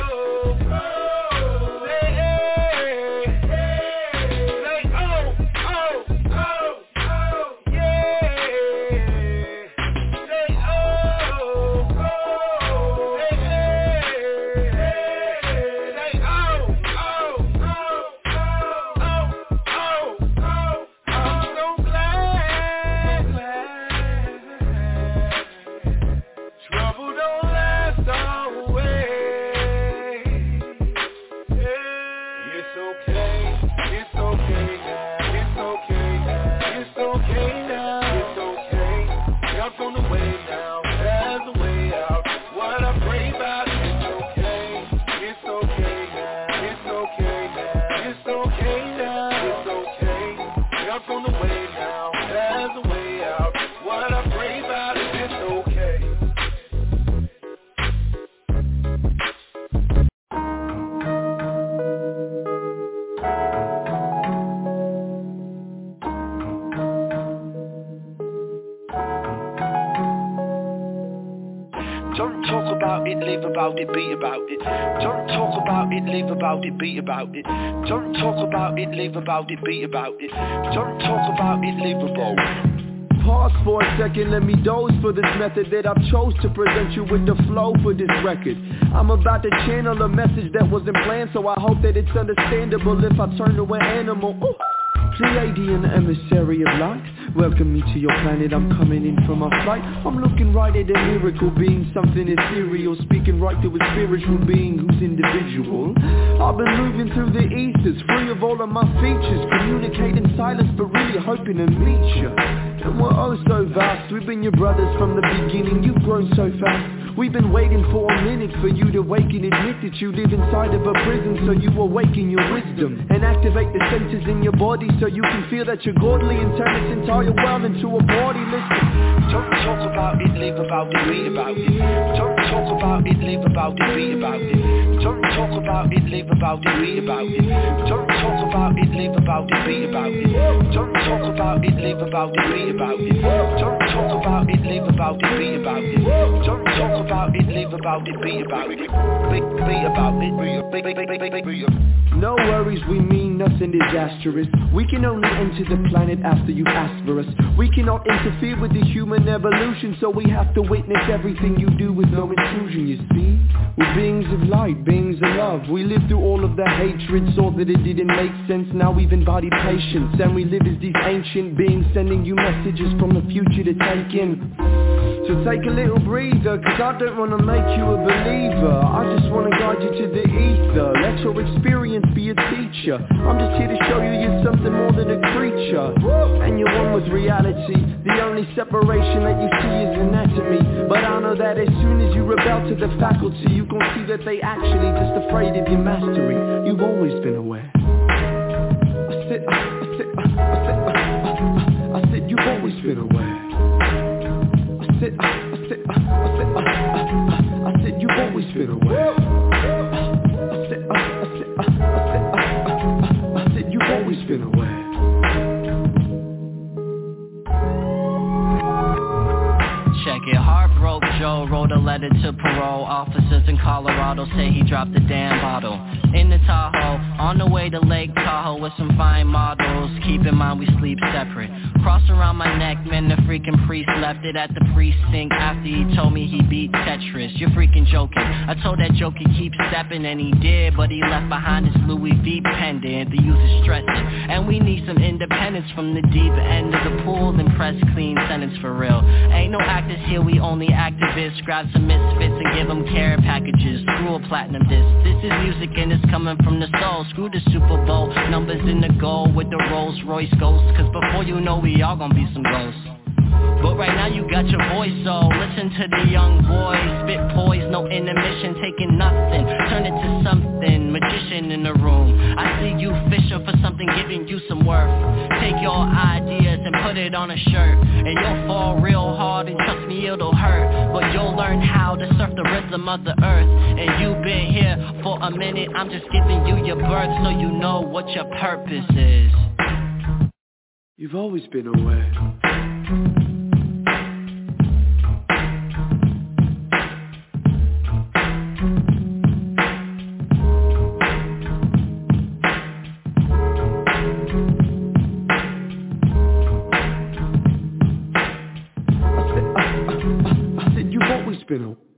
Don't talk about it, live about it, be about it. Don't talk about it, live about it, be about it. Don't talk about it, live about it, be about it. Don't talk about it, live about it. Pause for a second, let me doze for this method that I've chose to present you with the flow for this record. I'm about to channel a message that wasn't planned, so I hope that it's understandable if I turn to an animal. Ooh. Pleiadian emissary of light, welcome me to your planet, I'm coming in from my flight. I'm looking right at a miracle being, something ethereal, speaking right to a spiritual being who's individual. I've been moving through the ethers, free of all of my features, communicating silence but really hoping to meet you. And we're oh so vast, we've been your brothers from the beginning, you've grown so fast. We've been waiting for a minute for you to wake and admit that you live inside of a prison, so you awaken your wisdom and activate the senses in your body so you can feel that you're godly and turn this entire world into a party. Listen, don't talk about it, live about it, be about it. Don't talk about it, live about it, be about it. Don't talk about it, live about it, be about it. Don't talk about it, live about it, be about it. Don't talk about it, live about it, be about it. Don't talk about it, live about it, be about it. Don't talk about it, live about it, be about it. Be, be about it, be, be, be, be, be, be. No worries, we mean nothing disastrous. We can only enter the planet after you ask for us. We cannot interfere with the human evolution, so we have to witness everything you do with no intrusion, you see. We're beings of light, beings of love. We lived through all of the hatred, saw that it didn't make sense. Now we've embodied patience, and we live as these ancient beings, sending you messages from the future to take in. So take a little breather, cause I don't wanna make you a believer. I just wanna guide you to the ether. Let your experience be a teacher. I'm just here to show you you're something more than a creature, and you're one with reality. The only separation that you see is anatomy. But I know that as soon as you rebel to the faculty, you gon' see that they actually just afraid of your mastery. You've always been aware. I said, I, I said, I, I said, I, I, I said, you've always been aware. I said, I said, I said, I said, you've always been aware. I said, I said, I said, I said, I said, you've always Joe wrote a letter to parole officers in Colorado, say he dropped the damn bottle in the Tahoe, on the way to Lake Tahoe with some fine models. Keep in mind we sleep separate. Cross around my neck, man, the freaking priest left it at the precinct after he told me he beat Tetris. You're freaking joking. I told that joker keep stepping and he did, but he left behind his Louis V pendant. The youth is stressing, and we need some independence from the deep end of the pool, then press clean sentence for real. Ain't no actors here, we only activists. Grab some misfits and give them care packages. Screw a platinum disc. This is music and it's coming from the soul. Screw the Super Bowl numbers in the goal with the Rolls Royce ghosts, cause before you know we all gonna be some ghosts. But right now you got your voice, so listen to the young boys. Spit poise, no intermission, taking nothing, turn it to something. Magician in the room, I see you fishing for something, giving you some worth. Take your ideas and put it on a shirt, and you'll fall real hard, and trust me it'll hurt, but you'll learn how to surf the rhythm of the earth. And you've been here for a minute, I'm just giving you your birth so you know what your purpose is. You've always been aware. I said, I, I, I, I said you've always been aware.